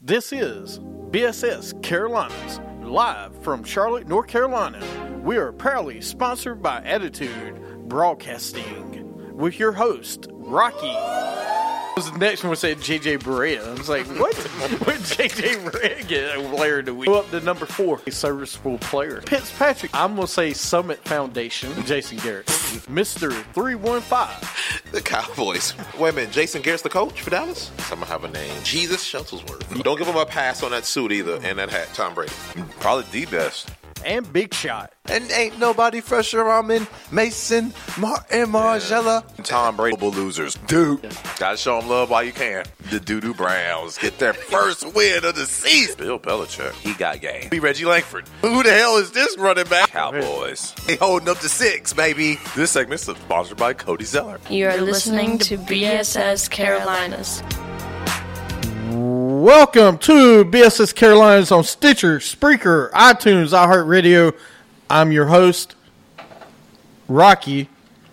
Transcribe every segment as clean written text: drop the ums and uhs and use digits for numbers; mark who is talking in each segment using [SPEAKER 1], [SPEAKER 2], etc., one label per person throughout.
[SPEAKER 1] This is BSS Carolinas, live from Charlotte, North Carolina. We are proudly sponsored by Attitude Broadcasting with your host, Rocky. The next one said JJ Barea. I was like, what? When JJ Barea get a player of the week? Go up to number 4, a serviceable player. Fitzpatrick. I'm going to say Summit Foundation, Jason Garrett. Mr. 315.
[SPEAKER 2] The Cowboys. Wait a minute, Jason Garrett's the coach for Dallas? I'm going to have a name. Jesus Shuttlesworth. Don't give him a pass on that suit either and that hat, Tom Brady.
[SPEAKER 3] Probably the best.
[SPEAKER 1] And Big Shot.
[SPEAKER 3] And ain't nobody fresher. I'm in Mason, Martin, Margella. Tom Brady losers. Dude. Gotta show them love while you can. The Doo-Doo Browns get their first win of the season. Bill Belichick. He got game. Be Reggie Langford. Who the hell is this running back? Cowboys. They holding up to 6, baby. This segment is sponsored by Cody Zeller.
[SPEAKER 4] You are listening to BSS Carolinas.
[SPEAKER 1] Welcome to BSS Carolinas on Stitcher, Spreaker, iTunes, iHeartRadio. I'm your host, Rocky.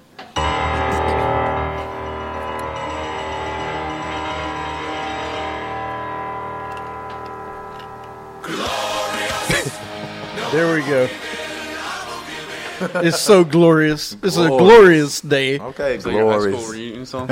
[SPEAKER 1] There we go. It's so glorious. It's a glorious day.
[SPEAKER 3] Okay,
[SPEAKER 5] So your high
[SPEAKER 3] glorious.
[SPEAKER 5] school reunion song?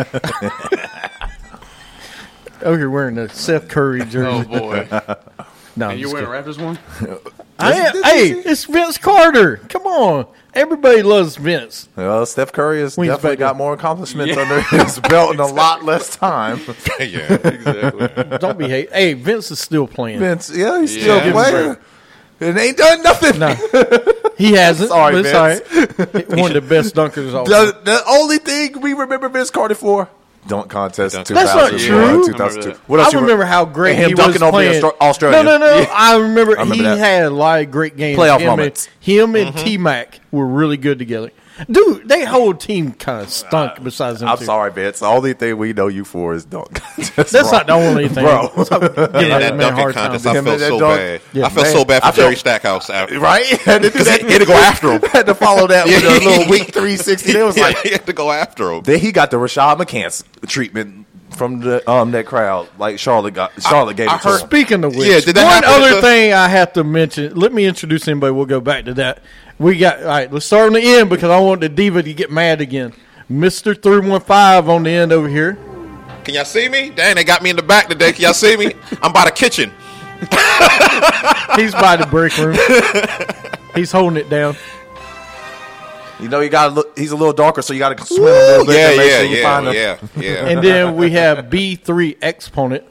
[SPEAKER 1] Oh, you're wearing a Seth Curry jersey.
[SPEAKER 5] Oh, boy.
[SPEAKER 1] No,
[SPEAKER 5] And
[SPEAKER 1] I'm
[SPEAKER 5] you're
[SPEAKER 1] just
[SPEAKER 5] wearing a
[SPEAKER 1] kidding.
[SPEAKER 5] Raptors one?
[SPEAKER 1] Hey, it's Vince Carter. Come on. Everybody loves Vince.
[SPEAKER 3] Well, Steph Curry has
[SPEAKER 1] Wings
[SPEAKER 3] definitely
[SPEAKER 1] back
[SPEAKER 3] got
[SPEAKER 1] up.
[SPEAKER 3] more accomplishments under his belt in a lot less time.
[SPEAKER 2] Yeah, exactly.
[SPEAKER 1] Don't be hate. Hey, Vince is still playing.
[SPEAKER 3] Vince, yeah, he's still
[SPEAKER 5] Yeah.
[SPEAKER 3] playing. It ain't done nothing.
[SPEAKER 1] No, he hasn't.
[SPEAKER 3] Sorry,
[SPEAKER 1] but it's all right. One of the best dunkers of all time.
[SPEAKER 3] The only thing we remember Vince Carter for, dunk contest.
[SPEAKER 2] That's
[SPEAKER 3] 2001,
[SPEAKER 1] not true.
[SPEAKER 3] 2002. What else
[SPEAKER 1] I remember how great
[SPEAKER 3] him
[SPEAKER 1] he
[SPEAKER 3] dunking
[SPEAKER 1] was
[SPEAKER 3] over
[SPEAKER 1] playing.
[SPEAKER 3] Australia.
[SPEAKER 1] No. I remember
[SPEAKER 3] I remember
[SPEAKER 1] he
[SPEAKER 3] that.
[SPEAKER 1] had a lot of great games.
[SPEAKER 3] Playoff moments.
[SPEAKER 1] Him and T-Mac were really good together. Dude, their whole team kind of stunk besides them
[SPEAKER 3] I'm
[SPEAKER 1] two.
[SPEAKER 3] sorry, Vince. The only thing we know you for is dunk contest.
[SPEAKER 1] That's not the only thing.
[SPEAKER 3] Bro.
[SPEAKER 1] Stop giving
[SPEAKER 2] That
[SPEAKER 1] that man a
[SPEAKER 2] dunking
[SPEAKER 1] hard time.
[SPEAKER 2] contest, I
[SPEAKER 3] Him
[SPEAKER 2] felt
[SPEAKER 3] and that
[SPEAKER 2] so
[SPEAKER 3] dunk.
[SPEAKER 2] bad.
[SPEAKER 1] Yeah,
[SPEAKER 2] I felt
[SPEAKER 1] man.
[SPEAKER 2] so bad for
[SPEAKER 3] I felt-
[SPEAKER 2] Jerry Stackhouse.
[SPEAKER 3] Right? Had to do that.
[SPEAKER 2] He had to go after him.
[SPEAKER 3] Had to follow that with a little weak 360. It was
[SPEAKER 2] Yeah,
[SPEAKER 3] like,
[SPEAKER 2] he had to go after him.
[SPEAKER 3] then he got the Rashad McCants treatment from the that crowd, like Charlotte gave
[SPEAKER 2] I
[SPEAKER 3] it to
[SPEAKER 2] heard-
[SPEAKER 3] him.
[SPEAKER 1] Speaking of which,
[SPEAKER 2] Yeah, did that
[SPEAKER 1] one
[SPEAKER 2] happen at
[SPEAKER 1] other
[SPEAKER 2] the-
[SPEAKER 1] thing I have to mention. Let me introduce anybody. We'll go back to that. We got all right. Let's start on the end because I want the diva to get mad again. Mr. 315 on the end over here.
[SPEAKER 2] Can y'all see me? Dang, they got me in the back today. Can y'all see me? I'm by the kitchen.
[SPEAKER 1] He's by the break room. He's holding it down.
[SPEAKER 3] You know, you got to look. He's a little darker, so you got to swim a little bit. to make sure you find him.
[SPEAKER 2] yeah.
[SPEAKER 1] And then we have B3 Exponent.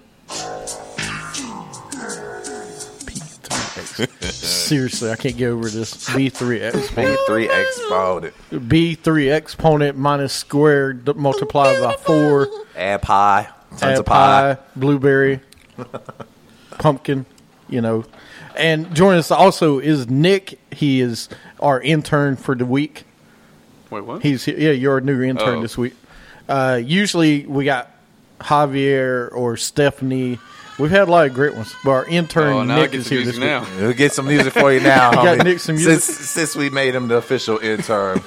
[SPEAKER 1] Seriously, I can't get over this. B3 Exponent.
[SPEAKER 3] 3 exploded.
[SPEAKER 1] B3 Exponent minus squared multiplied by 4.
[SPEAKER 3] Add pie. Tons
[SPEAKER 1] Add
[SPEAKER 3] of pie.
[SPEAKER 1] blueberry, pumpkin, And joining us also is Nick. He is our intern for the week.
[SPEAKER 5] Wait, what?
[SPEAKER 1] He's you're a new intern this week. Usually we got Javier or Stephanie. We've had a lot of great ones, but our intern
[SPEAKER 5] now I
[SPEAKER 1] Nick
[SPEAKER 5] get
[SPEAKER 1] is
[SPEAKER 5] the
[SPEAKER 1] here this
[SPEAKER 5] music
[SPEAKER 1] week.
[SPEAKER 5] now.
[SPEAKER 3] We'll get some music for you now.
[SPEAKER 1] got
[SPEAKER 3] homie.
[SPEAKER 1] Nick some music?
[SPEAKER 3] Since we made him the official intern.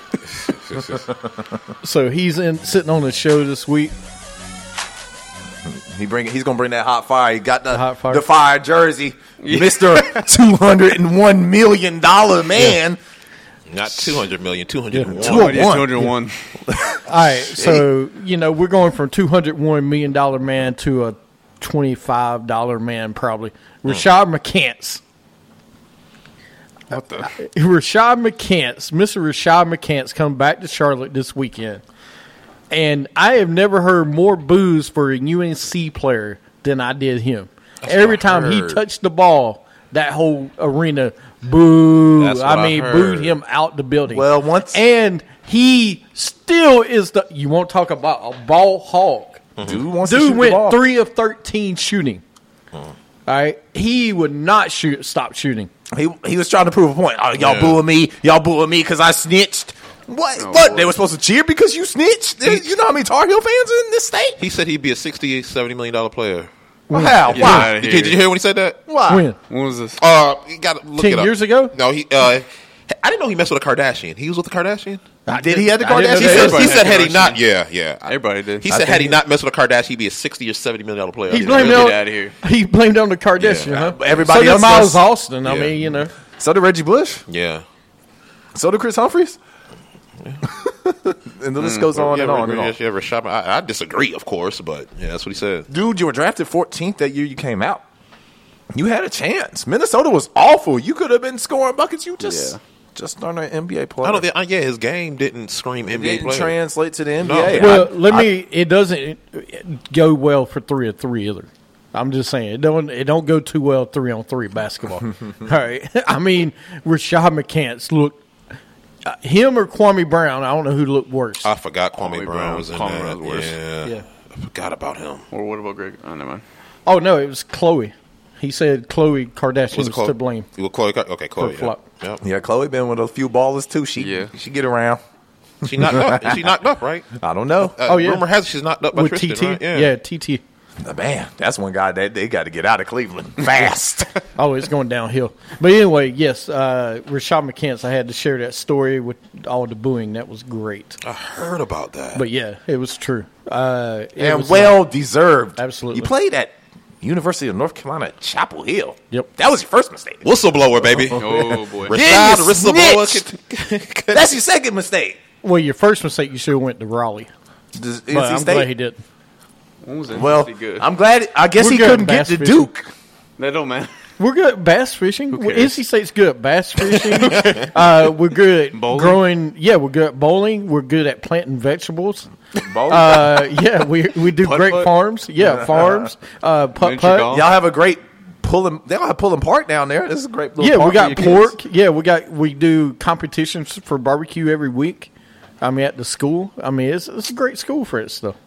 [SPEAKER 1] So he's sitting on the show this week.
[SPEAKER 3] He's gonna bring that hot fire. He got the
[SPEAKER 1] hot fire.
[SPEAKER 3] the fire jersey, Mr. $201 million man.
[SPEAKER 2] Not 200 million, 201.
[SPEAKER 1] Yeah.
[SPEAKER 5] 201.
[SPEAKER 1] All right, so we're going from $201 million man to a $25 man probably. Rashad McCants.
[SPEAKER 5] What the?
[SPEAKER 1] Rashad McCants, Mr. Rashad McCants, come back to Charlotte this weekend. And I have never heard more boos for a UNC player than I did him. Every time he touched the ball, that whole arena, boo.
[SPEAKER 2] That's what I heard.
[SPEAKER 1] Booed him out the building.
[SPEAKER 3] Well,
[SPEAKER 1] And he still is you won't talk about a ball hog.
[SPEAKER 3] Dude wants to shoot
[SPEAKER 1] Dude
[SPEAKER 3] the
[SPEAKER 1] went
[SPEAKER 3] ball.
[SPEAKER 1] 3 of 13 shooting. All right, he would not stop shooting.
[SPEAKER 3] He was trying to prove a point. Oh, y'all booing me. Y'all booing me because I snitched. What?
[SPEAKER 5] Oh,
[SPEAKER 3] what?
[SPEAKER 5] boy.
[SPEAKER 3] They were supposed to cheer because you snitched? You know how many Tar Heel fans are in this state?
[SPEAKER 2] He said he'd be a $60, $70 million player.
[SPEAKER 3] Well, how?
[SPEAKER 5] Yeah.
[SPEAKER 3] Why?
[SPEAKER 2] Did you hear when he said that?
[SPEAKER 3] Why?
[SPEAKER 1] When?
[SPEAKER 5] When was this?
[SPEAKER 2] You got to look
[SPEAKER 1] 10
[SPEAKER 2] it up.
[SPEAKER 1] years ago?
[SPEAKER 2] No, I didn't know he messed with a Kardashian. He was with a Kardashian?
[SPEAKER 3] Did he have the
[SPEAKER 5] I didn't know
[SPEAKER 3] Kardashians?
[SPEAKER 5] that.
[SPEAKER 2] He said had he
[SPEAKER 5] Kardashian.
[SPEAKER 2] not, yeah.
[SPEAKER 5] Everybody did.
[SPEAKER 2] He
[SPEAKER 3] I
[SPEAKER 2] said had
[SPEAKER 3] think
[SPEAKER 2] he not messed with a Kardashian, he'd be a $60 or $70 million player.
[SPEAKER 1] He
[SPEAKER 2] Yeah.
[SPEAKER 1] blamed
[SPEAKER 5] We'll
[SPEAKER 1] on,
[SPEAKER 5] get out of here.
[SPEAKER 1] he blamed on the Kardashian,
[SPEAKER 2] Yeah.
[SPEAKER 1] huh?
[SPEAKER 3] Everybody
[SPEAKER 1] so did
[SPEAKER 3] else
[SPEAKER 1] Miles
[SPEAKER 3] does.
[SPEAKER 1] Austin. I
[SPEAKER 2] Yeah.
[SPEAKER 1] mean, you know.
[SPEAKER 3] So did Reggie Bush.
[SPEAKER 2] Yeah.
[SPEAKER 3] So did Chris Humphries. And the list goes on and on and on.
[SPEAKER 2] Yeah, Rashad, I disagree, of course, but yeah, that's what he said.
[SPEAKER 3] Dude, you were drafted 14th that year you came out. You had a chance. Minnesota was awful. You could have been scoring buckets. You just aren't an NBA player.
[SPEAKER 2] I don't think. His game didn't scream
[SPEAKER 3] it
[SPEAKER 2] NBA
[SPEAKER 3] didn't
[SPEAKER 2] player.
[SPEAKER 3] translate to the NBA.
[SPEAKER 2] No.
[SPEAKER 1] Well, it doesn't go well for 3-on-3 either. I'm just saying it don't go too well 3-on-3 basketball. All right, I mean Rashad McCants looked him or Kwame Brown. I don't know who looked worse.
[SPEAKER 2] I forgot Kwame
[SPEAKER 5] Kwame
[SPEAKER 2] Brown was in
[SPEAKER 5] Kwame
[SPEAKER 2] that.
[SPEAKER 5] was worse.
[SPEAKER 2] Yeah. I forgot about him.
[SPEAKER 5] Or what about Greg? Oh, never mind.
[SPEAKER 1] Oh no, it was Khloe. He said Khloe Kardashian was
[SPEAKER 2] Chloe?
[SPEAKER 1] to blame.
[SPEAKER 2] Well, Chloe. Okay, Chloe.
[SPEAKER 1] For flop.
[SPEAKER 2] Yep.
[SPEAKER 3] Yeah, Chloe been with a few ballers too. She get around.
[SPEAKER 2] She knocked up. She knocked up, right?
[SPEAKER 3] I don't know.
[SPEAKER 1] Oh, yeah.
[SPEAKER 2] Rumor has it she's knocked up by
[SPEAKER 1] With
[SPEAKER 2] Tristan,
[SPEAKER 1] TT,
[SPEAKER 2] right?
[SPEAKER 1] yeah, TT.
[SPEAKER 3] Man, that's one guy that they got to get out of Cleveland fast.
[SPEAKER 1] Oh, it's going downhill. But anyway, yes, Rashad McCants. I had to share that story with all the booing. That was great.
[SPEAKER 2] I heard about that.
[SPEAKER 1] But yeah, it was true. It
[SPEAKER 3] And
[SPEAKER 1] was
[SPEAKER 3] well deserved.
[SPEAKER 1] Absolutely.
[SPEAKER 3] You played at University of North Carolina at Chapel Hill.
[SPEAKER 1] Yep.
[SPEAKER 3] That was your first mistake.
[SPEAKER 2] Whistleblower, baby.
[SPEAKER 5] Oh, boy.
[SPEAKER 3] Yeah,
[SPEAKER 2] Rashad,
[SPEAKER 3] you
[SPEAKER 2] whistleblower.
[SPEAKER 3] That's your second mistake.
[SPEAKER 1] well, your first mistake, you should have went to Raleigh.
[SPEAKER 3] Does
[SPEAKER 1] But
[SPEAKER 3] NC
[SPEAKER 1] I'm
[SPEAKER 3] State?
[SPEAKER 1] glad he didn't.
[SPEAKER 5] When was that?
[SPEAKER 3] Well,
[SPEAKER 5] Pretty good.
[SPEAKER 3] I'm glad. I guess
[SPEAKER 1] We're
[SPEAKER 3] he
[SPEAKER 1] good
[SPEAKER 3] couldn't
[SPEAKER 1] at
[SPEAKER 3] get
[SPEAKER 1] bass
[SPEAKER 3] to
[SPEAKER 1] fishing.
[SPEAKER 3] Duke.
[SPEAKER 5] That don't matter.
[SPEAKER 1] We're good at bass fishing.
[SPEAKER 5] cares?
[SPEAKER 1] NC State's good at bass fishing. We're good at
[SPEAKER 5] Bowling?
[SPEAKER 1] growing. Yeah, we're good at bowling. We're good at planting vegetables.
[SPEAKER 3] Bowling?
[SPEAKER 1] Yeah, we do
[SPEAKER 5] Putt
[SPEAKER 1] great
[SPEAKER 5] putt?
[SPEAKER 1] farms. Yeah, farms. Putt
[SPEAKER 5] Miniature
[SPEAKER 1] putt.
[SPEAKER 5] golf?
[SPEAKER 3] Y'all have a great pulling. They don't have pulling park down there. This is a great little
[SPEAKER 1] Yeah,
[SPEAKER 3] park
[SPEAKER 1] we got
[SPEAKER 3] for your kids.
[SPEAKER 1] pork. Yeah, we do competitions for barbecue every week. I mean, at the school. I mean, it's a great school for it stuff.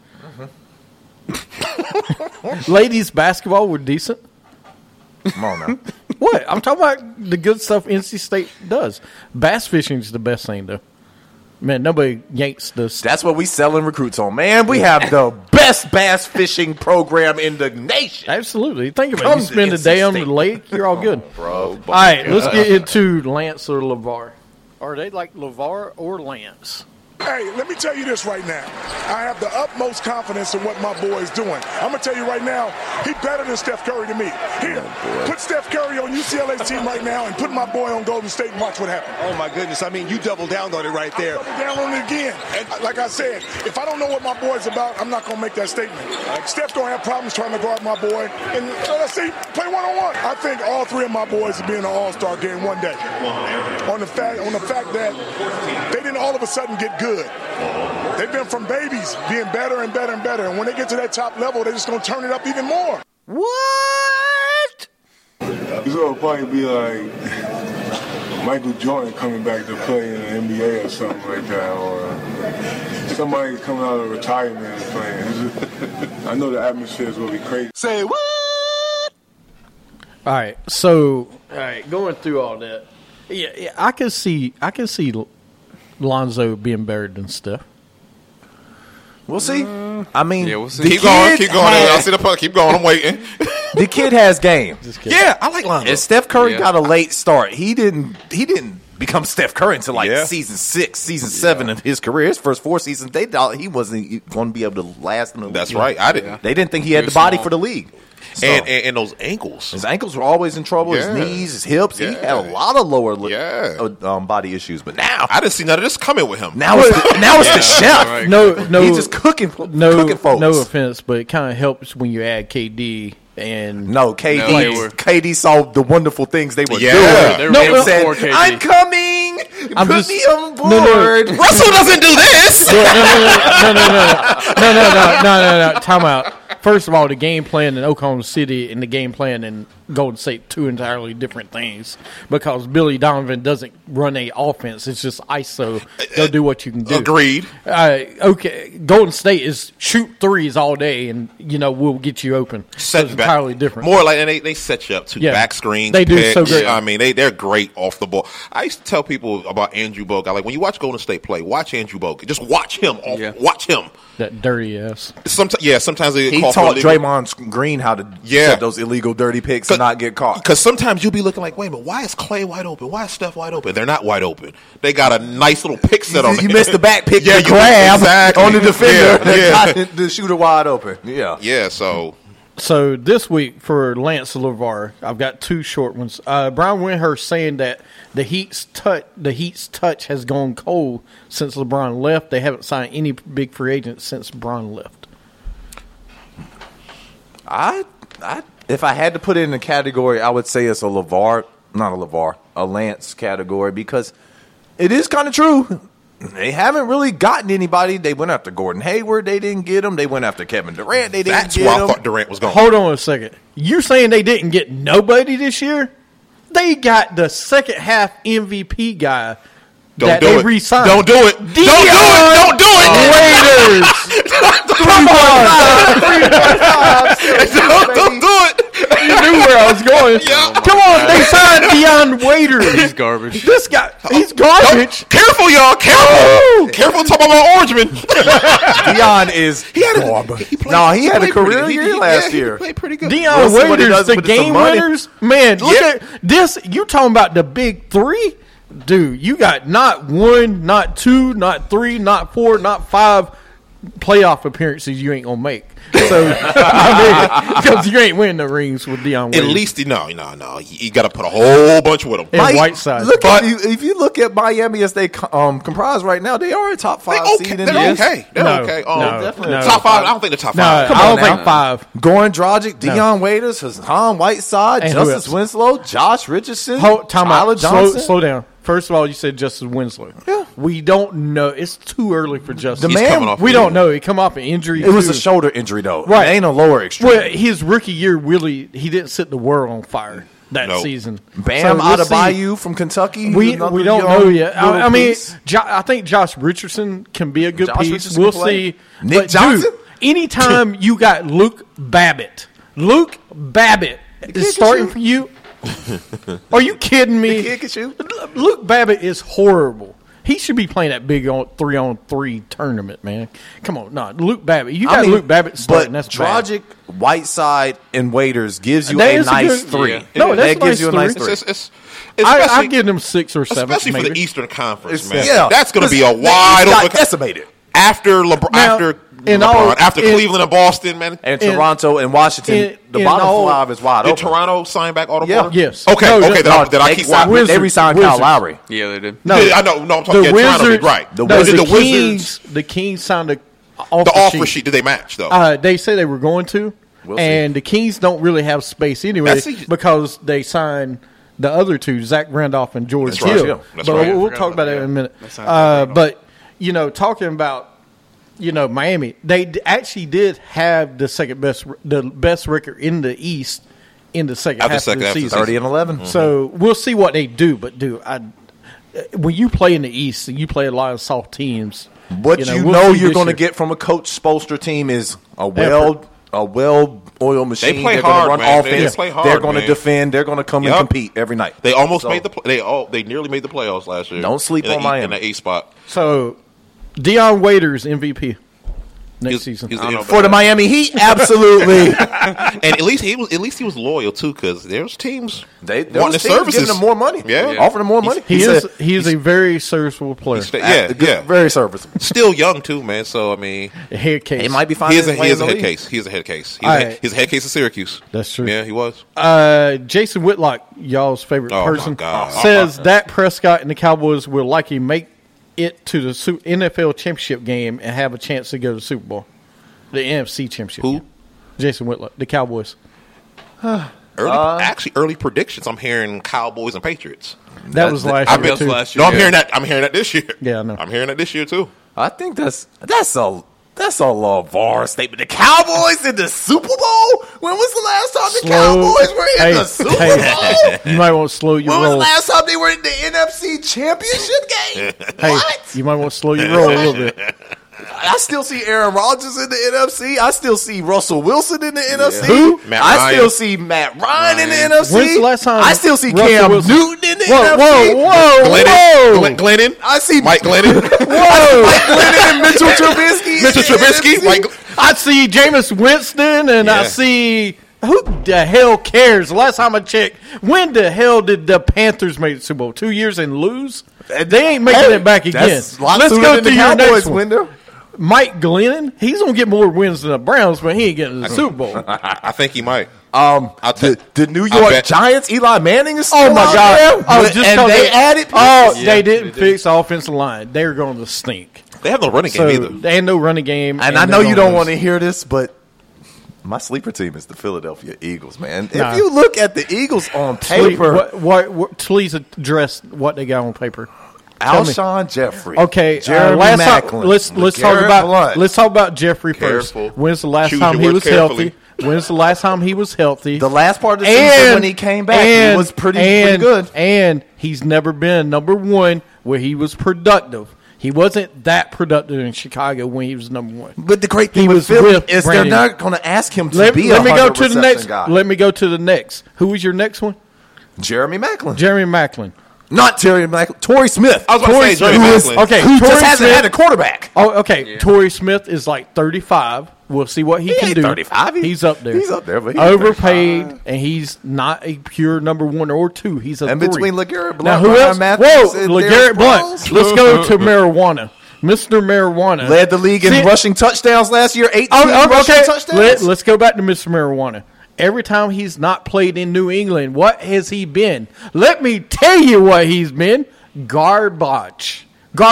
[SPEAKER 1] Ladies basketball were decent.
[SPEAKER 3] Come on now.
[SPEAKER 1] What? I'm talking about the good stuff NC State does. Bass fishing is the best thing, though. Man, nobody yanks the.
[SPEAKER 3] That's what we selling recruits on, man. We have the best bass fishing program in the nation.
[SPEAKER 1] Absolutely. Think about it.
[SPEAKER 3] Come
[SPEAKER 1] You
[SPEAKER 3] to
[SPEAKER 1] spend a
[SPEAKER 3] NC
[SPEAKER 1] day on the
[SPEAKER 3] State.
[SPEAKER 1] lake, you're all good.
[SPEAKER 3] Bro,
[SPEAKER 1] All right, let's get into Lance or LeVar. Are they like LeVar or Lance?
[SPEAKER 6] Hey, let me tell you this right now. I have the utmost confidence in what my boy is doing. I'm going to tell you right now, he's better than Steph Curry to me. Here, put Steph Curry on UCLA's team right now and put my boy on Golden State and watch what happens.
[SPEAKER 7] Oh, my goodness. I mean, you double down on it right there.
[SPEAKER 6] Double down on it again. And like I said, if I don't know what my boy's about, I'm not going to make that statement. Steph's going to have problems trying to guard my boy. And let's see, play one-on-one. I think all three of my boys will be in an all-star game one day. On the fact that they didn't all of a sudden get good. They've been from babies being better and better and better. And when they get to that top level, they're just going to turn it up even more.
[SPEAKER 3] What?
[SPEAKER 8] It's going to probably be like Michael Jordan coming back to play in the NBA or something like that, or somebody coming out of retirement and playing. I know the atmosphere is going to be crazy.
[SPEAKER 6] Say what?
[SPEAKER 1] All right, so going through all that, yeah, I can see Lonzo being better than Steph.
[SPEAKER 3] We'll see. I mean,
[SPEAKER 5] Yeah, we'll see.
[SPEAKER 2] Keep going. I see the puck. Keep going. I'm waiting.
[SPEAKER 3] the kid has game.
[SPEAKER 2] Yeah, I like Lonzo.
[SPEAKER 3] And Steph Curry
[SPEAKER 5] Yeah.
[SPEAKER 3] got a late start. He didn't become Steph Curry until like
[SPEAKER 2] Yeah.
[SPEAKER 3] season 6, season 7 of his career. His first 4 seasons, they thought he wasn't going to be able to last in the league.
[SPEAKER 2] That's right. I didn't.
[SPEAKER 3] They didn't think he had the body for the league. So,
[SPEAKER 2] And those ankles.
[SPEAKER 3] his ankles were always in trouble.
[SPEAKER 2] Yeah.
[SPEAKER 3] His knees, his hips. He
[SPEAKER 2] Yeah.
[SPEAKER 3] had a lot of lower body issues. But now
[SPEAKER 2] I didn't see none of this coming with him.
[SPEAKER 3] it's the chef.
[SPEAKER 5] Right.
[SPEAKER 1] No,
[SPEAKER 3] He's just cooking folks.
[SPEAKER 1] no offense, but it kind of helps when you add KD and
[SPEAKER 3] No, KD.
[SPEAKER 5] No, they were-
[SPEAKER 3] KD saw the wonderful things they were
[SPEAKER 2] Yeah.
[SPEAKER 3] doing.
[SPEAKER 5] They were
[SPEAKER 1] No,
[SPEAKER 5] waiting
[SPEAKER 1] no.
[SPEAKER 3] Said,
[SPEAKER 5] for KD.
[SPEAKER 3] I'm coming.
[SPEAKER 1] I'm
[SPEAKER 3] Put
[SPEAKER 1] just-
[SPEAKER 3] me on board.
[SPEAKER 1] No.
[SPEAKER 2] Russell doesn't do this.
[SPEAKER 1] No. Time out. First of all, the game plan in Oklahoma City and the game plan in Golden State, two entirely different things. Because Billy Donovan doesn't run a offense; it's just ISO. Go do what you can do.
[SPEAKER 2] Agreed.
[SPEAKER 1] Okay, Golden State is shoot threes all day, and we'll get you open. So it's
[SPEAKER 2] back-
[SPEAKER 1] entirely different.
[SPEAKER 2] More like, and they set you up to
[SPEAKER 1] Yeah.
[SPEAKER 2] back screens.
[SPEAKER 1] They do
[SPEAKER 2] picks.
[SPEAKER 1] so great.
[SPEAKER 2] I mean, they're great off the ball. I used to tell people about Andrew Bogut. Like, when you watch Golden State play, watch Andrew Bogut. Just watch him.
[SPEAKER 5] Yeah.
[SPEAKER 2] Watch him.
[SPEAKER 1] That dirty ass.
[SPEAKER 2] Sometimes they
[SPEAKER 3] He
[SPEAKER 2] call
[SPEAKER 3] taught
[SPEAKER 2] illegal.
[SPEAKER 3] Draymond Green how to set those illegal dirty picks and not get caught.
[SPEAKER 2] Because sometimes you'll be looking like, wait a minute, why is Clay wide open? Why is Steph wide open? They're not wide open. They got a nice little pick set on.
[SPEAKER 3] You missed the back pick,
[SPEAKER 2] Yeah,
[SPEAKER 3] the grab
[SPEAKER 2] exactly.
[SPEAKER 3] on the defender.
[SPEAKER 2] Yeah.
[SPEAKER 3] Got the shooter wide open. Yeah.
[SPEAKER 2] Yeah, so
[SPEAKER 1] this week for Lance LeVar, I've got two short ones. Brian Windhorst saying that the Heat's touch has gone cold since LeBron left. They haven't signed any big free agents since LeBron left.
[SPEAKER 3] If I had to put it in a category, I would say it's a Lance category, because it is kind of true. They haven't really gotten anybody. They went after Gordon Hayward. They didn't get him. They went after Kevin Durant. They didn't
[SPEAKER 2] that's
[SPEAKER 3] get
[SPEAKER 2] why
[SPEAKER 3] him.
[SPEAKER 2] I thought Durant was gone.
[SPEAKER 1] Hold on a second. You're saying they didn't get nobody this year? They got the second half MVP guy that they re-signed.
[SPEAKER 2] Don't do it. Don't do it. Don't do it.
[SPEAKER 1] Waiters.
[SPEAKER 2] Don't do it.
[SPEAKER 1] You knew where I was going. Come on, they signed Dion Waiters.
[SPEAKER 5] He's garbage.
[SPEAKER 1] This guy, he's garbage.
[SPEAKER 2] Careful, y'all. Careful. Careful talking about Orangeman.
[SPEAKER 3] Dion is garbage. He had a career year last year.
[SPEAKER 2] He played pretty good.
[SPEAKER 1] Dion
[SPEAKER 3] We'll see what he
[SPEAKER 1] Waiters,
[SPEAKER 3] does
[SPEAKER 1] the
[SPEAKER 3] with some
[SPEAKER 1] game
[SPEAKER 3] money.
[SPEAKER 1] winners. Man, look at this. You talking about the big three? Dude, you got not one, not two, not three, not four, not five playoff appearances you ain't going to make. So, because you ain't winning the rings with Dion Waiters.
[SPEAKER 2] At least, no. You got to put a whole bunch with them.
[SPEAKER 1] And Whiteside.
[SPEAKER 3] If you look at Miami as they comprise right now, they are a top 5 seed in the
[SPEAKER 2] They're
[SPEAKER 3] East.
[SPEAKER 2] okay. They're
[SPEAKER 1] No,
[SPEAKER 2] okay.
[SPEAKER 1] no,
[SPEAKER 2] Definitely.
[SPEAKER 1] no.
[SPEAKER 2] Top 5. I don't think the top
[SPEAKER 1] No,
[SPEAKER 2] 5.
[SPEAKER 1] I don't
[SPEAKER 3] now.
[SPEAKER 1] think 5.
[SPEAKER 3] Goran Dragic, Dion Waiters, Hassan Whiteside,
[SPEAKER 1] And who
[SPEAKER 3] Justice
[SPEAKER 1] else?
[SPEAKER 3] Winslow, Josh Richardson,
[SPEAKER 1] Time
[SPEAKER 3] Tyler
[SPEAKER 1] out.
[SPEAKER 3] Johnson.
[SPEAKER 1] Slow down. First of all, you said Justice Winslow.
[SPEAKER 3] Yeah.
[SPEAKER 1] We don't know. It's too early for Justice.
[SPEAKER 3] The man-
[SPEAKER 2] coming off
[SPEAKER 1] we
[SPEAKER 2] an
[SPEAKER 1] don't
[SPEAKER 2] injury.
[SPEAKER 1] know. He come off an injury.
[SPEAKER 3] It was
[SPEAKER 1] too.
[SPEAKER 3] a shoulder injury, though.
[SPEAKER 1] Right.
[SPEAKER 3] It ain't a lower extreme.
[SPEAKER 1] Well, his rookie year, really, he didn't set the world on fire that
[SPEAKER 2] Nope.
[SPEAKER 1] season.
[SPEAKER 3] Bam
[SPEAKER 1] So we'll see.
[SPEAKER 3] Adebayo from Kentucky.
[SPEAKER 1] We
[SPEAKER 3] another
[SPEAKER 1] don't
[SPEAKER 3] young
[SPEAKER 1] know yet.
[SPEAKER 3] little
[SPEAKER 1] I mean,
[SPEAKER 3] piece.
[SPEAKER 1] I think Josh Richardson can be a good
[SPEAKER 3] Josh
[SPEAKER 1] piece.
[SPEAKER 3] Richardson
[SPEAKER 1] We'll
[SPEAKER 3] can play.
[SPEAKER 1] see.
[SPEAKER 3] Nick
[SPEAKER 1] But,
[SPEAKER 3] Johnson?
[SPEAKER 1] dude, anytime you got Luke Babbitt is starting for you. Are you kidding me?
[SPEAKER 3] kid can shoot.
[SPEAKER 1] Luke Babbitt is horrible. He should be playing that big 3-on-3 tournament, man. Come on, Luke Babbitt. You got Luke Babbitt starting.
[SPEAKER 3] But
[SPEAKER 1] That's bad.
[SPEAKER 3] Dragic, Whiteside, and Waiters gives you
[SPEAKER 1] That
[SPEAKER 3] a
[SPEAKER 1] is a
[SPEAKER 3] nice
[SPEAKER 1] good-
[SPEAKER 3] 3.
[SPEAKER 1] yeah. No, that's
[SPEAKER 3] that gives you a nice
[SPEAKER 1] nice
[SPEAKER 3] 3.
[SPEAKER 1] I give them 6 or 7,
[SPEAKER 2] especially for
[SPEAKER 1] maybe.
[SPEAKER 2] the Eastern Conference, man.
[SPEAKER 3] Yeah,
[SPEAKER 2] That's going to be a
[SPEAKER 3] because the
[SPEAKER 2] wide
[SPEAKER 3] East
[SPEAKER 2] open.
[SPEAKER 3] got decimated.
[SPEAKER 2] After LeBron,
[SPEAKER 1] Now,
[SPEAKER 2] after Cleveland and Boston, man.
[SPEAKER 3] And Toronto and Washington, the
[SPEAKER 1] in
[SPEAKER 3] bottom
[SPEAKER 1] all-
[SPEAKER 3] 5 is wide
[SPEAKER 2] Did
[SPEAKER 3] open.
[SPEAKER 2] Toronto sign back Otto
[SPEAKER 3] Yeah.
[SPEAKER 2] Porter?
[SPEAKER 1] Yes.
[SPEAKER 2] Okay,
[SPEAKER 1] No,
[SPEAKER 2] okay.
[SPEAKER 1] no,
[SPEAKER 2] Did I keep
[SPEAKER 3] signed,
[SPEAKER 2] watching?
[SPEAKER 3] they re-signed Kyle Lowry.
[SPEAKER 5] Yeah, they did.
[SPEAKER 1] No,
[SPEAKER 2] I know. No, I'm talking.
[SPEAKER 1] the
[SPEAKER 2] Toronto
[SPEAKER 1] Wizards,
[SPEAKER 2] did right.
[SPEAKER 3] The
[SPEAKER 1] no,
[SPEAKER 3] Wizards-
[SPEAKER 2] Did the Wizards?
[SPEAKER 1] The Kings signed
[SPEAKER 2] The offer
[SPEAKER 1] sheet.
[SPEAKER 2] sheet. Did they match though?
[SPEAKER 1] They say they were going to,
[SPEAKER 3] We'll see.
[SPEAKER 1] and the Kings don't really have space anyway
[SPEAKER 2] That's-
[SPEAKER 1] because they signed the other two, Zach Randolph and George
[SPEAKER 2] That's right.
[SPEAKER 1] Hill.
[SPEAKER 2] Yeah, that's
[SPEAKER 1] But
[SPEAKER 2] right.
[SPEAKER 1] we'll
[SPEAKER 5] I
[SPEAKER 1] talk about
[SPEAKER 5] forgot
[SPEAKER 1] that in a minute.
[SPEAKER 5] They signed Zach Randolph.
[SPEAKER 1] But talking about Miami, they actually did have the best record in the East in the second half of the season.
[SPEAKER 3] 30 and 11.
[SPEAKER 1] So we'll see what they do. But when you play in the East, and you play a lot of soft teams.
[SPEAKER 3] What
[SPEAKER 1] we'll see
[SPEAKER 3] you're
[SPEAKER 1] this
[SPEAKER 3] going to
[SPEAKER 1] year.
[SPEAKER 3] get from a Coach Spoelstra team is a well-oiled machine.
[SPEAKER 2] play
[SPEAKER 3] They're going
[SPEAKER 2] hard,
[SPEAKER 3] to run
[SPEAKER 2] man. They
[SPEAKER 3] offense.
[SPEAKER 2] play hard,
[SPEAKER 3] They're going to
[SPEAKER 2] man.
[SPEAKER 3] defend. They're going to come and
[SPEAKER 2] Yep.
[SPEAKER 3] compete every night.
[SPEAKER 2] They almost
[SPEAKER 3] So,
[SPEAKER 2] made they nearly made the playoffs last year.
[SPEAKER 3] Don't sleep
[SPEAKER 2] in
[SPEAKER 3] on
[SPEAKER 2] the,
[SPEAKER 3] Miami.
[SPEAKER 2] in the 8 spot.
[SPEAKER 1] So, Dion Waiters MVP next season.
[SPEAKER 2] He's
[SPEAKER 5] I don't know
[SPEAKER 3] for the Miami Heat, absolutely.
[SPEAKER 2] and at least he was loyal too, because there's teams
[SPEAKER 3] There
[SPEAKER 2] wanting
[SPEAKER 3] was
[SPEAKER 2] the
[SPEAKER 3] teams
[SPEAKER 2] services.
[SPEAKER 3] giving them more money.
[SPEAKER 2] Yeah.
[SPEAKER 3] Offering them more money.
[SPEAKER 1] He
[SPEAKER 3] said-
[SPEAKER 1] is a very serviceable player.
[SPEAKER 2] Yeah.
[SPEAKER 3] Very serviceable.
[SPEAKER 2] Still young too, man. So I mean,
[SPEAKER 1] A head case.
[SPEAKER 3] He might be fine.
[SPEAKER 2] he is a head case. He's a head case. He's a head case of Syracuse.
[SPEAKER 1] That's true.
[SPEAKER 2] Yeah, he was.
[SPEAKER 1] Jason Whitlock, y'all's favorite
[SPEAKER 2] Oh, my
[SPEAKER 1] person,
[SPEAKER 2] God.
[SPEAKER 1] says Dak Prescott and the Cowboys will likely make it to the NFL championship game and have a chance to go to the Super Bowl. The NFC championship.
[SPEAKER 2] Who?
[SPEAKER 1] game. Jason Whitlock, the Cowboys.
[SPEAKER 2] Early predictions. I'm hearing Cowboys and Patriots.
[SPEAKER 1] That was last
[SPEAKER 2] I've
[SPEAKER 1] year
[SPEAKER 2] been
[SPEAKER 1] too.
[SPEAKER 5] last
[SPEAKER 2] No,
[SPEAKER 5] year.
[SPEAKER 2] I'm hearing that. I'm hearing that this year.
[SPEAKER 1] Yeah, I know.
[SPEAKER 2] I'm hearing that this year too.
[SPEAKER 3] I think that's a LeVar statement. The Cowboys in the Super Bowl? When was the last time the Cowboys were in the Super Bowl?
[SPEAKER 1] You might want to slow your
[SPEAKER 3] When was the
[SPEAKER 1] roll.
[SPEAKER 3] last time they were in the NFC Championship game?
[SPEAKER 1] Hey,
[SPEAKER 3] What?
[SPEAKER 1] you might want to slow your roll a little bit.
[SPEAKER 3] I still see Aaron Rodgers in the NFC. I still see Russell Wilson in the NFC.
[SPEAKER 1] Who?
[SPEAKER 2] Matt
[SPEAKER 3] I
[SPEAKER 2] Ryan.
[SPEAKER 3] still see Matt Ryan in the NFC.
[SPEAKER 1] When's the last time
[SPEAKER 3] I still see
[SPEAKER 1] Russell
[SPEAKER 3] Cam
[SPEAKER 1] Wilson-
[SPEAKER 3] Newton in the
[SPEAKER 1] Whoa,
[SPEAKER 3] NFC.
[SPEAKER 1] whoa.
[SPEAKER 2] Glennon.
[SPEAKER 3] I see
[SPEAKER 2] Mike Glennon.
[SPEAKER 1] Whoa.
[SPEAKER 3] Mike Glennon and Mitchell Trubisky.
[SPEAKER 2] Mitchell
[SPEAKER 3] in the
[SPEAKER 2] Trubisky.
[SPEAKER 3] NFC.
[SPEAKER 2] Mike,
[SPEAKER 1] I see Jameis Winston, and I
[SPEAKER 2] Yeah.
[SPEAKER 1] see who the hell cares? Last time I checked, when the hell did the Panthers make the Super Bowl? 2 years and lose? They ain't making it back again.
[SPEAKER 3] That's a lot
[SPEAKER 1] Let's
[SPEAKER 3] sooner
[SPEAKER 1] go
[SPEAKER 3] than
[SPEAKER 1] to
[SPEAKER 3] the
[SPEAKER 1] your
[SPEAKER 3] Cowboys
[SPEAKER 1] next one.
[SPEAKER 3] window.
[SPEAKER 1] Mike Glennon, he's gonna get more wins than the Browns, but he ain't getting the Super Bowl.
[SPEAKER 2] I think he might.
[SPEAKER 3] The New
[SPEAKER 2] I
[SPEAKER 3] York
[SPEAKER 2] bet.
[SPEAKER 3] Giants, Eli Manning is still
[SPEAKER 1] Oh my
[SPEAKER 3] out
[SPEAKER 1] God!
[SPEAKER 3] there.
[SPEAKER 1] Oh, just
[SPEAKER 3] and
[SPEAKER 1] 'cause
[SPEAKER 3] they added.
[SPEAKER 1] Oh,
[SPEAKER 3] pieces.
[SPEAKER 1] they didn't fix the offensive line. They're going to stink.
[SPEAKER 2] They have no running
[SPEAKER 1] So
[SPEAKER 2] game either.
[SPEAKER 1] they ain't no running game,
[SPEAKER 3] And I know
[SPEAKER 1] they're
[SPEAKER 3] you
[SPEAKER 1] gonna
[SPEAKER 3] don't want
[SPEAKER 1] lose.
[SPEAKER 3] to hear this, but my sleeper team is the Philadelphia Eagles, man.
[SPEAKER 1] Nah.
[SPEAKER 3] If you look at the Eagles on
[SPEAKER 1] Please,
[SPEAKER 3] paper,
[SPEAKER 1] what, please address what they got on paper. Tell me.
[SPEAKER 3] Alshon Jeffrey,
[SPEAKER 1] Okay,
[SPEAKER 3] Jeremy
[SPEAKER 1] last
[SPEAKER 3] Maclin,
[SPEAKER 1] time, let's talk
[SPEAKER 3] LeGarrette
[SPEAKER 1] about
[SPEAKER 3] Blount.
[SPEAKER 1] let's talk about Jeffrey first.
[SPEAKER 2] Careful.
[SPEAKER 1] When's the last
[SPEAKER 2] Choose
[SPEAKER 1] time
[SPEAKER 2] your
[SPEAKER 1] he
[SPEAKER 2] words
[SPEAKER 1] was
[SPEAKER 2] carefully.
[SPEAKER 1] healthy? When's the last time he was healthy?
[SPEAKER 3] The last part of the season when he came back, he was pretty good.
[SPEAKER 1] And he's never been number one where he was productive. He wasn't that productive in Chicago when he was number one.
[SPEAKER 3] But the great
[SPEAKER 1] He
[SPEAKER 3] thing with
[SPEAKER 1] was
[SPEAKER 3] Philly
[SPEAKER 1] with
[SPEAKER 3] is
[SPEAKER 1] Brandon.
[SPEAKER 3] they're not going to ask him to
[SPEAKER 1] Let
[SPEAKER 3] be
[SPEAKER 1] me
[SPEAKER 3] a
[SPEAKER 1] go
[SPEAKER 3] 100
[SPEAKER 1] to the
[SPEAKER 3] reception
[SPEAKER 1] next.
[SPEAKER 3] guy.
[SPEAKER 1] Let me go to the next. Who was your next one?
[SPEAKER 3] Jeremy Maclin,
[SPEAKER 1] Jeremy Maclin.
[SPEAKER 3] not Terry Maclin, Torrey Smith.
[SPEAKER 2] I was about to say Jeremy
[SPEAKER 3] who is-
[SPEAKER 2] Maclin.
[SPEAKER 1] Okay,
[SPEAKER 3] who
[SPEAKER 1] Torrey
[SPEAKER 3] just hasn't
[SPEAKER 1] Smith-
[SPEAKER 3] had a quarterback.
[SPEAKER 1] Oh, okay. Torrey Smith is like 35. We'll see what he can
[SPEAKER 3] ain't
[SPEAKER 1] do.
[SPEAKER 3] 35.
[SPEAKER 1] He's up there.
[SPEAKER 3] He's up there, but he ain't
[SPEAKER 1] overpaid,
[SPEAKER 3] 35.
[SPEAKER 1] and he's not a pure number one or two. He's a
[SPEAKER 3] And
[SPEAKER 1] three.
[SPEAKER 3] between LeGarrette Blount,
[SPEAKER 1] now who
[SPEAKER 3] Ryan
[SPEAKER 1] else?
[SPEAKER 3] Matthews,
[SPEAKER 1] Whoa,
[SPEAKER 3] and
[SPEAKER 1] LeGarrette
[SPEAKER 3] Derrick
[SPEAKER 1] Blount.
[SPEAKER 3] Browns?
[SPEAKER 1] Let's go to marijuana. Mr. Marijuana
[SPEAKER 3] Led the league in
[SPEAKER 1] See-
[SPEAKER 3] rushing touchdowns last year. 18
[SPEAKER 1] Oh,
[SPEAKER 3] rushing
[SPEAKER 1] okay.
[SPEAKER 3] touchdowns.
[SPEAKER 1] Let's go back to Mr. Marijuana. Every time he's not played in New England, what has he been? Let me tell you what he's been. Garbage.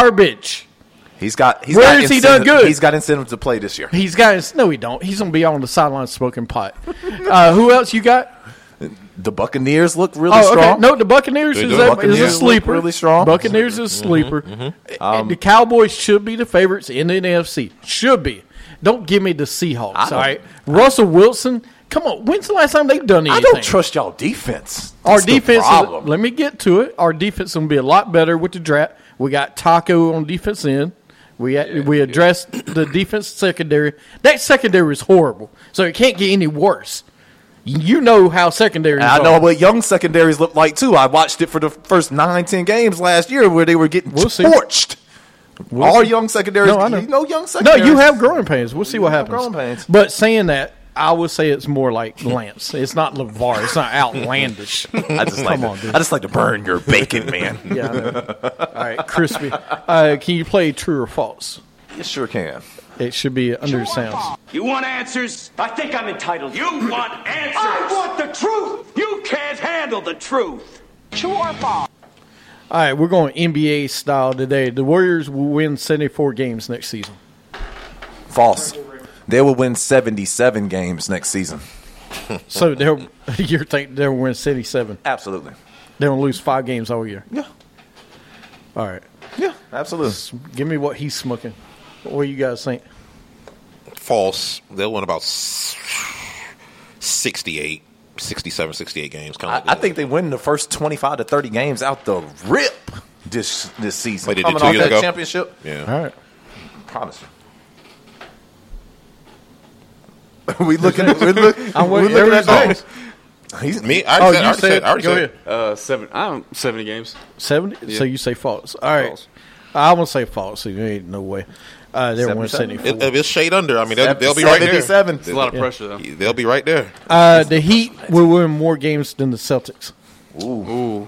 [SPEAKER 3] He's got.
[SPEAKER 1] Where has he done good?
[SPEAKER 3] He's got incentive to play this year.
[SPEAKER 1] He's got no, he don't. He's gonna be on the sideline smoking pot. Who else you got?
[SPEAKER 3] The Buccaneers look really
[SPEAKER 1] Oh, okay.
[SPEAKER 3] strong.
[SPEAKER 1] No, the Buccaneers
[SPEAKER 2] They
[SPEAKER 1] is
[SPEAKER 2] do.
[SPEAKER 1] a
[SPEAKER 3] Buccaneers
[SPEAKER 1] sleeper.
[SPEAKER 3] look really strong.
[SPEAKER 1] Buccaneers is a sleeper. And the Cowboys should be the favorites in the NFC. Should be. Don't give me the Seahawks. All
[SPEAKER 3] don't-
[SPEAKER 1] right, Russell Wilson. Come on. When's the last time they've done anything?
[SPEAKER 3] I don't trust y'all defense.
[SPEAKER 1] Our
[SPEAKER 3] That's the
[SPEAKER 1] defense.
[SPEAKER 3] problem.
[SPEAKER 1] Let me get to it. Our defense is gonna be a lot better with the draft. We got Taco on defense end. We addressed the defense secondary. That secondary is horrible, so it can't get any worse. You know how secondaries
[SPEAKER 3] And I
[SPEAKER 1] are.
[SPEAKER 3] know what young secondaries look like too. I watched it for the first 9-10 games last year where they were getting
[SPEAKER 1] We'll see.
[SPEAKER 3] torched. Our young secondaries.
[SPEAKER 1] No, I know.
[SPEAKER 3] You know young
[SPEAKER 1] No,
[SPEAKER 3] secondaries.
[SPEAKER 1] you have growing pains. We'll see what
[SPEAKER 3] have
[SPEAKER 1] happens.
[SPEAKER 3] growing pains.
[SPEAKER 1] But saying that, I would say it's more like Lance. It's not LeVar. It's not outlandish.
[SPEAKER 3] I just like
[SPEAKER 1] Come on,
[SPEAKER 3] to,
[SPEAKER 1] dude.
[SPEAKER 3] I just like to burn your bacon, man.
[SPEAKER 1] Yeah, I know. All right, crispy. Can you play true or false?
[SPEAKER 3] You sure can.
[SPEAKER 1] It should be under the sounds.
[SPEAKER 9] You want answers? I think I'm entitled. You want answers? I want the truth. You can't handle the truth. True or false?
[SPEAKER 1] All right, we're going NBA style today. The Warriors will win 74 games next season.
[SPEAKER 3] False. They will win 77 games next season.
[SPEAKER 1] So you're thinking they'll win 77.
[SPEAKER 3] Absolutely.
[SPEAKER 1] They'll lose 5 games all year.
[SPEAKER 3] Yeah.
[SPEAKER 1] All right.
[SPEAKER 3] Yeah, absolutely.
[SPEAKER 1] Give me what he's smoking. What do you guys think?
[SPEAKER 2] False. They'll win about 68 games.
[SPEAKER 3] I think they win the first 25 to 30 games out the rip this season.
[SPEAKER 2] Like they did
[SPEAKER 3] Coming
[SPEAKER 2] 2
[SPEAKER 3] off
[SPEAKER 2] years
[SPEAKER 3] that
[SPEAKER 2] ago?
[SPEAKER 3] championship.
[SPEAKER 2] Yeah.
[SPEAKER 1] All right.
[SPEAKER 3] Promise you. we looking. We're looking at
[SPEAKER 1] Everybody's
[SPEAKER 3] He's,
[SPEAKER 2] Me? I
[SPEAKER 1] Oh,
[SPEAKER 2] already
[SPEAKER 1] you
[SPEAKER 2] said. I already
[SPEAKER 1] go
[SPEAKER 2] said.
[SPEAKER 1] ahead.
[SPEAKER 5] 70 games.
[SPEAKER 1] 70? So
[SPEAKER 5] Yeah.
[SPEAKER 1] you say false. All right.
[SPEAKER 5] False.
[SPEAKER 1] I'm going to say false. So there ain't no way. They'll win
[SPEAKER 3] 77?
[SPEAKER 1] 74.
[SPEAKER 2] It's shade under. I mean, they'll be right there.
[SPEAKER 3] 77.
[SPEAKER 5] It's a lot of pressure, though.
[SPEAKER 2] They'll be right there.
[SPEAKER 1] The Heat will win more games than the Celtics.
[SPEAKER 5] Ooh.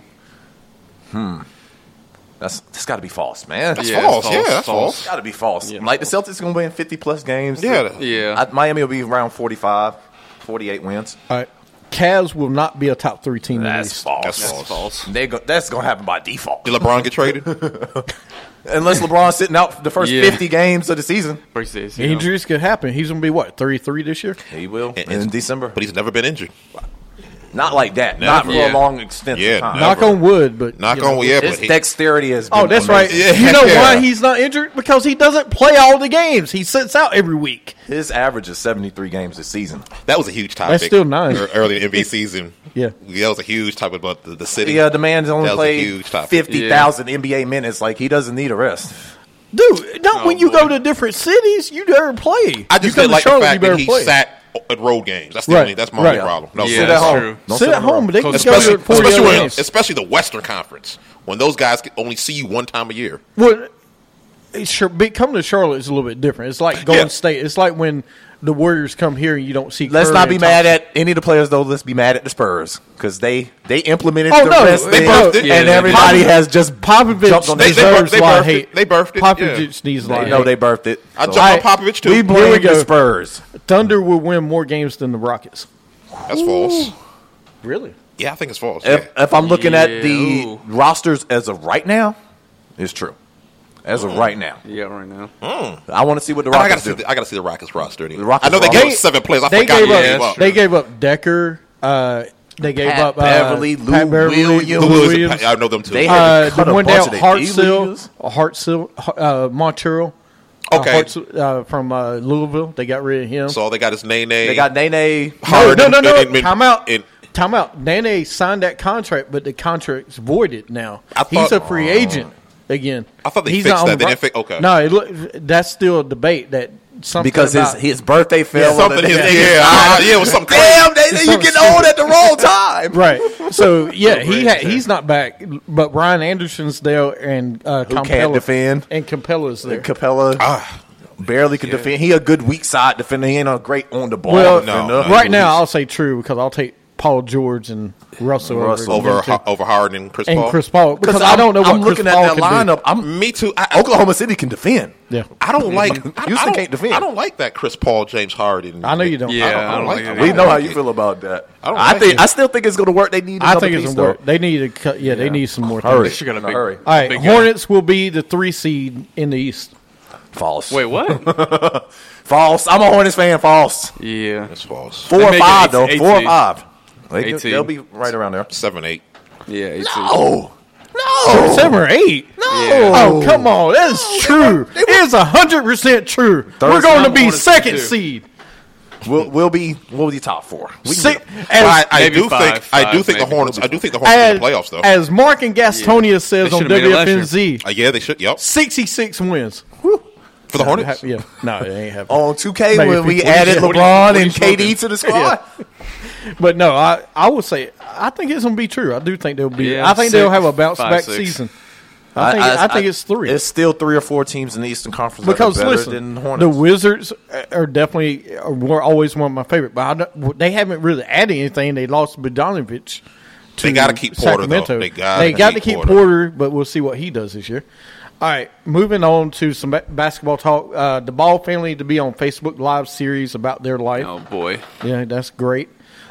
[SPEAKER 3] That's got to be false, man.
[SPEAKER 2] That's
[SPEAKER 5] Yeah,
[SPEAKER 2] false.
[SPEAKER 5] it's
[SPEAKER 2] Yeah,
[SPEAKER 5] false.
[SPEAKER 2] that's false.
[SPEAKER 3] Got to be false.
[SPEAKER 5] Yeah,
[SPEAKER 3] Like the Celtics going to win 50 plus games.
[SPEAKER 2] Yeah.
[SPEAKER 5] Yeah.
[SPEAKER 3] Miami will be around 45, 48 wins.
[SPEAKER 1] All right. Cavs will not be a top 3 team in the
[SPEAKER 3] That's
[SPEAKER 1] East.
[SPEAKER 3] false.
[SPEAKER 2] That's false.
[SPEAKER 3] That's going to happen by default.
[SPEAKER 2] Did LeBron get traded?
[SPEAKER 3] Unless LeBron's sitting out the first
[SPEAKER 5] Yeah.
[SPEAKER 3] 50 games of the season.
[SPEAKER 5] Preseason.
[SPEAKER 1] Injuries could happen. He's going to be, what, 33 this year?
[SPEAKER 3] He will
[SPEAKER 2] And-
[SPEAKER 3] in December.
[SPEAKER 2] But he's never been injured.
[SPEAKER 3] Not like that. Not for
[SPEAKER 2] Never.
[SPEAKER 3] a long extent
[SPEAKER 2] Yeah,
[SPEAKER 3] of time.
[SPEAKER 2] never.
[SPEAKER 1] Knock on wood, but
[SPEAKER 2] Knock
[SPEAKER 1] you know.
[SPEAKER 2] on, yeah, but
[SPEAKER 3] His
[SPEAKER 2] he,
[SPEAKER 3] dexterity has been
[SPEAKER 1] Oh, that's right.
[SPEAKER 3] amazing.
[SPEAKER 1] You know
[SPEAKER 2] Yeah.
[SPEAKER 1] why he's not injured? Because he doesn't play all the games. He sits out every week.
[SPEAKER 3] His average is 73 games this season.
[SPEAKER 2] that was a huge topic.
[SPEAKER 1] That's still nice.
[SPEAKER 2] Early in NBA season.
[SPEAKER 1] Yeah.
[SPEAKER 2] That was a huge topic about the city.
[SPEAKER 3] The man's only
[SPEAKER 2] That was a
[SPEAKER 3] played
[SPEAKER 2] huge topic.
[SPEAKER 3] 50,000 NBA minutes. Like, he doesn't need a rest.
[SPEAKER 1] Dude, not when you go to different cities. You better play.
[SPEAKER 2] I just
[SPEAKER 1] you
[SPEAKER 2] didn't like the
[SPEAKER 1] Charlotte,
[SPEAKER 2] fact
[SPEAKER 1] you
[SPEAKER 2] that
[SPEAKER 1] better
[SPEAKER 2] he
[SPEAKER 1] play.
[SPEAKER 2] sat at road games. That's that's my only problem. No,
[SPEAKER 5] Yeah,
[SPEAKER 3] Sit at
[SPEAKER 5] that's
[SPEAKER 3] home.
[SPEAKER 5] true.
[SPEAKER 3] Don't
[SPEAKER 1] Sit at home, but they can go
[SPEAKER 2] especially
[SPEAKER 1] to 40 other games.
[SPEAKER 2] especially the Western Conference when those guys can only see you one time a year.
[SPEAKER 1] Well, coming to Charlotte is a little bit different. It's like Golden State. It's like when the Warriors come here and you don't see.
[SPEAKER 3] Let's
[SPEAKER 1] Curry
[SPEAKER 3] not be
[SPEAKER 1] and
[SPEAKER 3] mad
[SPEAKER 1] Thompson.
[SPEAKER 3] at any of the players, though. Let's be mad at the Spurs because they implemented
[SPEAKER 1] Oh,
[SPEAKER 3] the
[SPEAKER 1] no,
[SPEAKER 3] rest
[SPEAKER 1] they
[SPEAKER 3] thing,
[SPEAKER 1] birthed it.
[SPEAKER 3] and
[SPEAKER 5] Yeah,
[SPEAKER 3] everybody has just
[SPEAKER 1] Popovich
[SPEAKER 3] jumped on
[SPEAKER 2] They
[SPEAKER 3] this.
[SPEAKER 1] deserves a lot of
[SPEAKER 2] birthed it.
[SPEAKER 1] hate.
[SPEAKER 2] They birthed it,
[SPEAKER 1] Popovich needs a lot of
[SPEAKER 3] No,
[SPEAKER 1] hate.
[SPEAKER 3] they birthed it.
[SPEAKER 2] I
[SPEAKER 3] So
[SPEAKER 2] jump on Popovich too.
[SPEAKER 3] we
[SPEAKER 1] Here we
[SPEAKER 3] blame
[SPEAKER 1] go.
[SPEAKER 3] the Spurs.
[SPEAKER 1] Thunder will win more games than the Rockets.
[SPEAKER 2] That's false.
[SPEAKER 1] Really?
[SPEAKER 2] Yeah, I think it's false.
[SPEAKER 3] If I'm looking at the
[SPEAKER 5] Ooh.
[SPEAKER 3] rosters as of right now, it's true. As of right now,
[SPEAKER 5] Yeah, right now.
[SPEAKER 3] I want to see what the
[SPEAKER 2] I
[SPEAKER 3] Rockets
[SPEAKER 2] gotta
[SPEAKER 3] do.
[SPEAKER 2] see. I gotta see the Rockets roster. Anyway.
[SPEAKER 3] The Rockets
[SPEAKER 2] I know they
[SPEAKER 3] roster.
[SPEAKER 2] gave up 7 players. I
[SPEAKER 1] They
[SPEAKER 2] forgot
[SPEAKER 1] gave
[SPEAKER 2] who
[SPEAKER 1] up.
[SPEAKER 2] they gave up.
[SPEAKER 1] They gave up Decker. They gave
[SPEAKER 3] Pat
[SPEAKER 1] up
[SPEAKER 3] Beverly,
[SPEAKER 1] Pat
[SPEAKER 3] Lou
[SPEAKER 1] Beverly,
[SPEAKER 3] Williams.
[SPEAKER 1] Lou
[SPEAKER 2] Lou
[SPEAKER 1] Williams.
[SPEAKER 2] I know them too.
[SPEAKER 3] They had to cut a
[SPEAKER 1] Wendell
[SPEAKER 3] bunch of the
[SPEAKER 1] Hartsell, Montero.
[SPEAKER 2] Okay.
[SPEAKER 1] From Louisville. They got rid of him.
[SPEAKER 2] So all they got is Nene.
[SPEAKER 3] They got Nene.
[SPEAKER 2] Harden.
[SPEAKER 1] No.
[SPEAKER 2] and-
[SPEAKER 1] Time out.
[SPEAKER 2] and-
[SPEAKER 1] Time out. Nene signed that contract, but the contract's voided now.
[SPEAKER 2] I
[SPEAKER 1] He's
[SPEAKER 2] thought-
[SPEAKER 1] a free agent again.
[SPEAKER 2] I thought they
[SPEAKER 1] He's
[SPEAKER 2] fixed
[SPEAKER 1] not on
[SPEAKER 2] that. They
[SPEAKER 1] the
[SPEAKER 2] didn't fix. Okay.
[SPEAKER 1] No, that's still a debate that something
[SPEAKER 3] Because
[SPEAKER 1] about,
[SPEAKER 3] his birthday fell. on
[SPEAKER 2] Something.
[SPEAKER 3] the
[SPEAKER 2] Yeah,
[SPEAKER 3] day.
[SPEAKER 2] it was something.
[SPEAKER 3] Damn,
[SPEAKER 2] crazy.
[SPEAKER 3] you getting old at the wrong time.
[SPEAKER 1] right. So yeah, he's not back, but Brian Anderson's there and
[SPEAKER 3] can't defend.
[SPEAKER 1] and Capella's there.
[SPEAKER 3] Capella barely can defend. He a good weak side defender. He ain't a great on the ball
[SPEAKER 1] Well,
[SPEAKER 3] defender.
[SPEAKER 1] right now I'll say true because I'll take Paul George and Russell
[SPEAKER 2] over
[SPEAKER 1] them two.
[SPEAKER 2] Harden and Chris Paul.
[SPEAKER 1] Chris Paul because I
[SPEAKER 3] I'm-
[SPEAKER 1] don't know what
[SPEAKER 3] I'm
[SPEAKER 1] Chris
[SPEAKER 3] looking
[SPEAKER 1] Paul
[SPEAKER 3] at that
[SPEAKER 1] can do.
[SPEAKER 3] lineup.
[SPEAKER 2] Me too.
[SPEAKER 3] Oklahoma City can defend.
[SPEAKER 1] Yeah,
[SPEAKER 2] I don't like.
[SPEAKER 3] Houston can't defend.
[SPEAKER 2] I don't like that Chris Paul, James Harden.
[SPEAKER 1] I know you don't.
[SPEAKER 5] Yeah,
[SPEAKER 2] I don't like it.
[SPEAKER 3] We know how you feel about that. I still think it's going to work. They need.
[SPEAKER 1] I think
[SPEAKER 3] another
[SPEAKER 1] it's
[SPEAKER 3] piece,
[SPEAKER 1] gonna work.
[SPEAKER 3] though.
[SPEAKER 1] They need to cut. Yeah, they need some more.
[SPEAKER 3] Hurry.
[SPEAKER 1] things.
[SPEAKER 5] She got a
[SPEAKER 3] In a
[SPEAKER 5] big
[SPEAKER 3] hurry.
[SPEAKER 1] All right,
[SPEAKER 5] big guy.
[SPEAKER 1] Hornets will be the 3 seed in the East.
[SPEAKER 3] False.
[SPEAKER 5] Wait, what?
[SPEAKER 3] False. I'm a Hornets fan. False.
[SPEAKER 5] Yeah.
[SPEAKER 2] That's false.
[SPEAKER 3] 4 or
[SPEAKER 5] make it
[SPEAKER 3] 5 though.
[SPEAKER 5] 8
[SPEAKER 3] 4 or
[SPEAKER 5] seed.
[SPEAKER 3] 5.
[SPEAKER 5] 8 seed.
[SPEAKER 3] They'll be right around there.
[SPEAKER 2] 7-8.
[SPEAKER 5] Yeah. 18.
[SPEAKER 3] Oh no.
[SPEAKER 1] 7 or 8.
[SPEAKER 3] No.
[SPEAKER 1] Oh come on, that's true. It is 100% true. We're going to be
[SPEAKER 5] Hornets
[SPEAKER 1] second
[SPEAKER 5] too.
[SPEAKER 1] seed.
[SPEAKER 3] We'll be top 4. We can get them.
[SPEAKER 2] I
[SPEAKER 5] Maybe
[SPEAKER 2] do
[SPEAKER 5] five,
[SPEAKER 2] think. I do think the
[SPEAKER 5] maybe.
[SPEAKER 2] Hornets. I do think the Hornets in
[SPEAKER 1] As,
[SPEAKER 2] the playoffs though.
[SPEAKER 1] as Mark and Gastonia says
[SPEAKER 5] They
[SPEAKER 1] on
[SPEAKER 5] should've made it last
[SPEAKER 1] WFNZ,
[SPEAKER 2] Yeah, they should. Yep.
[SPEAKER 1] 66 wins.
[SPEAKER 2] For the Hornets.
[SPEAKER 1] Yeah, no, it ain't happening.
[SPEAKER 3] On 2K
[SPEAKER 1] Maybe
[SPEAKER 3] when we
[SPEAKER 1] 50.
[SPEAKER 3] added
[SPEAKER 1] What
[SPEAKER 3] LeBron
[SPEAKER 2] you
[SPEAKER 3] and
[SPEAKER 2] smoking?
[SPEAKER 3] KD to the squad.
[SPEAKER 1] But no, I would say I think it's gonna be true. I do think they'll be.
[SPEAKER 5] Yeah,
[SPEAKER 1] I think they'll
[SPEAKER 5] 6,
[SPEAKER 1] have a bounce
[SPEAKER 5] 5,
[SPEAKER 1] back
[SPEAKER 5] 6.
[SPEAKER 1] season. I think it's 3.
[SPEAKER 3] It's still 3 or 4 teams in the Eastern Conference
[SPEAKER 1] Because
[SPEAKER 3] that are better
[SPEAKER 1] listen,
[SPEAKER 3] than
[SPEAKER 1] the
[SPEAKER 3] Hornets.
[SPEAKER 1] Wizards are definitely were always one of my favorite, but they haven't really added anything. They lost Bogdanovic.
[SPEAKER 2] They gotta keep Porter, though.
[SPEAKER 1] Sacramento.
[SPEAKER 2] They gotta
[SPEAKER 1] got to
[SPEAKER 2] keep
[SPEAKER 1] keep Porter, but we'll see what he does this year. All right, moving on to some basketball talk. The Ball family to be on Facebook Live series about their life.
[SPEAKER 5] Oh boy.
[SPEAKER 1] Yeah, that's great.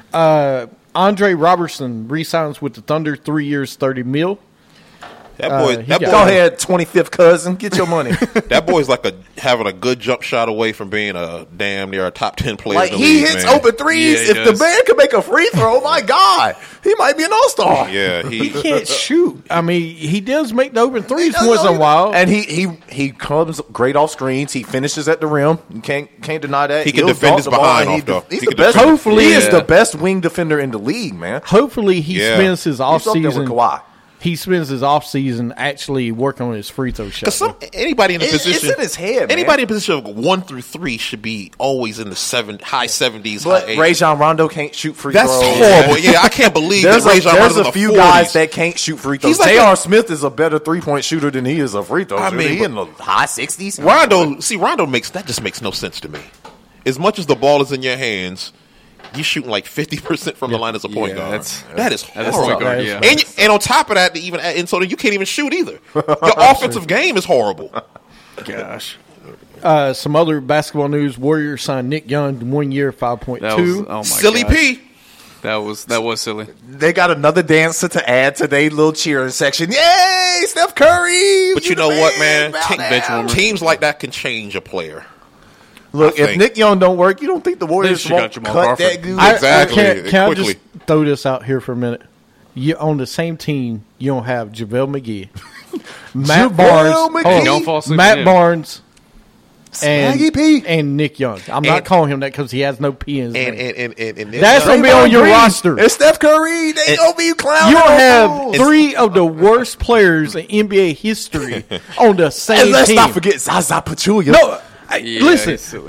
[SPEAKER 1] Andre Robertson re-signs with the Thunder, 3 years, $30 million.
[SPEAKER 2] That boy.
[SPEAKER 1] he
[SPEAKER 2] That
[SPEAKER 1] got-
[SPEAKER 2] boy.
[SPEAKER 3] Go ahead, 25th cousin. Get your money.
[SPEAKER 2] That boy's like having a good jump shot away from being a damn near a top 10 player.
[SPEAKER 3] Like
[SPEAKER 2] in the
[SPEAKER 3] he
[SPEAKER 2] league,
[SPEAKER 3] hits
[SPEAKER 2] man.
[SPEAKER 3] open threes.
[SPEAKER 5] Yeah, he
[SPEAKER 3] if the
[SPEAKER 5] does.
[SPEAKER 3] man can make a free throw, my God, he might be an all-star.
[SPEAKER 2] Yeah,
[SPEAKER 1] He can't shoot. I mean, he does make the open threes
[SPEAKER 3] does
[SPEAKER 1] once in a
[SPEAKER 3] open-
[SPEAKER 1] while.
[SPEAKER 3] And he comes great off screens. He finishes at the rim. You can't deny that.
[SPEAKER 2] He can
[SPEAKER 3] He'll
[SPEAKER 2] defend
[SPEAKER 3] dunk
[SPEAKER 2] his
[SPEAKER 3] the ball,
[SPEAKER 2] behind
[SPEAKER 3] and
[SPEAKER 2] off, though.
[SPEAKER 3] He's
[SPEAKER 2] He
[SPEAKER 3] the
[SPEAKER 2] can
[SPEAKER 3] best.
[SPEAKER 2] defend.
[SPEAKER 1] Hopefully-
[SPEAKER 3] he is
[SPEAKER 5] Yeah.
[SPEAKER 3] the best wing defender in the league, man.
[SPEAKER 1] Hopefully, he
[SPEAKER 2] Yeah.
[SPEAKER 1] spends his off
[SPEAKER 3] He's up there with
[SPEAKER 1] season.
[SPEAKER 3] Kawhi.
[SPEAKER 1] He spends his off season actually working on his free throw shot.
[SPEAKER 2] Because anybody in the
[SPEAKER 3] It's
[SPEAKER 2] position,
[SPEAKER 3] in his head, man.
[SPEAKER 2] Anybody in position of 1 through 3 should be always in the high 70s.
[SPEAKER 3] But
[SPEAKER 2] high 80s.
[SPEAKER 3] Rajon Rondo can't shoot free
[SPEAKER 2] That's
[SPEAKER 3] throws.
[SPEAKER 2] horrible. Yeah, I can't believe
[SPEAKER 3] There's
[SPEAKER 2] that Rajon Rondo's in
[SPEAKER 3] a
[SPEAKER 2] the
[SPEAKER 3] few
[SPEAKER 2] 40s.
[SPEAKER 3] guys that can't shoot free throws.
[SPEAKER 2] He's like
[SPEAKER 3] J.R. Smith is a better 3-point shooter than he is a free throw
[SPEAKER 2] I
[SPEAKER 3] shooter.
[SPEAKER 2] mean,
[SPEAKER 3] He
[SPEAKER 2] but-
[SPEAKER 3] in the high 60s.
[SPEAKER 2] Rondo just makes no sense to me. As much as the ball is in your hands, you're shooting like 50% from the line as a point guard. That is
[SPEAKER 5] That is
[SPEAKER 2] horrible.
[SPEAKER 5] point guard, yeah.
[SPEAKER 2] And on top of that, so then you can't even shoot either. Your offensive game is horrible.
[SPEAKER 5] Gosh.
[SPEAKER 1] Some other basketball news: Warriors signed Nick Young 1 year,
[SPEAKER 5] That was,
[SPEAKER 1] 5.2.
[SPEAKER 5] oh my
[SPEAKER 2] Silly
[SPEAKER 5] gosh.
[SPEAKER 2] P.
[SPEAKER 5] That was silly.
[SPEAKER 3] They got another dancer to add to their little cheering section. Yay, Steph Curry!
[SPEAKER 2] But you know what, man?
[SPEAKER 5] bench warmer.
[SPEAKER 2] Teams like that can change a player.
[SPEAKER 3] Look,
[SPEAKER 2] I
[SPEAKER 3] if
[SPEAKER 2] think-
[SPEAKER 3] Nick Young don't work, you don't think the Warriors
[SPEAKER 5] should've
[SPEAKER 3] won't
[SPEAKER 5] got Jamal
[SPEAKER 3] cut
[SPEAKER 5] Crawford.
[SPEAKER 3] that good?
[SPEAKER 2] Exactly.
[SPEAKER 1] Can I
[SPEAKER 2] Quickly.
[SPEAKER 1] just throw this out here for a minute? You on the same team, you don't have JaVale McGee, Matt
[SPEAKER 3] JaVale
[SPEAKER 1] Barnes,
[SPEAKER 3] McGee.
[SPEAKER 1] hold on.
[SPEAKER 5] Don't fall asleep
[SPEAKER 1] Matt
[SPEAKER 5] in.
[SPEAKER 1] Barnes, and Nick Young. I'm not calling him that because he has no P in his name.
[SPEAKER 2] And
[SPEAKER 1] that's going to be on your roster.
[SPEAKER 3] And Steph Curry, they going to be clowning.
[SPEAKER 1] You don't have three of the worst players in NBA history on the same
[SPEAKER 3] and let's
[SPEAKER 1] team.
[SPEAKER 3] not forget Zaza Pachulia.
[SPEAKER 1] No, listen,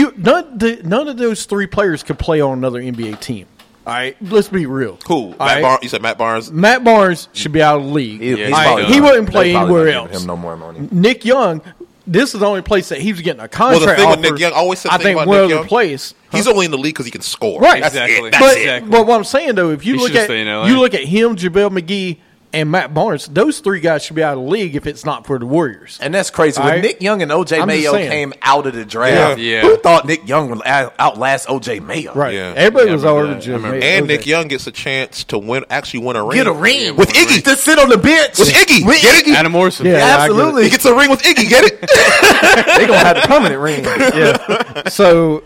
[SPEAKER 1] none of those three players could play on another NBA team. All right, let's be real.
[SPEAKER 2] Who? You said Matt Barnes?
[SPEAKER 1] Matt Barnes should be out of the league. He wouldn't play anywhere else.
[SPEAKER 3] Him no more money.
[SPEAKER 1] Nick Young, this is the only place that he was getting a contract.
[SPEAKER 2] Well, the thing
[SPEAKER 1] offer.
[SPEAKER 2] with Nick Young, I always said
[SPEAKER 1] I think one other place.
[SPEAKER 2] He's only in the league because he can score.
[SPEAKER 1] Right,
[SPEAKER 5] exactly.
[SPEAKER 1] But what I'm saying though, if you look at him, JaVale McGee, and Matt Barnes, those three guys should be out of the league if it's not for the Warriors.
[SPEAKER 3] And that's crazy. When Nick Young and O.J. Mayo came out of the draft, who thought Nick Young would outlast O.J. Mayo?
[SPEAKER 1] Right. Yeah. Everybody was already
[SPEAKER 2] And Nick Young gets a chance to win a ring.
[SPEAKER 3] Get a ring.
[SPEAKER 2] With Iggy.
[SPEAKER 3] To sit on the bench.
[SPEAKER 2] With Iggy.
[SPEAKER 3] Get it?
[SPEAKER 5] Adam Morrison.
[SPEAKER 3] Yeah, absolutely.
[SPEAKER 2] He gets a ring with Iggy. Get it?
[SPEAKER 3] They're going to have the permanent ring.
[SPEAKER 1] Yeah. So,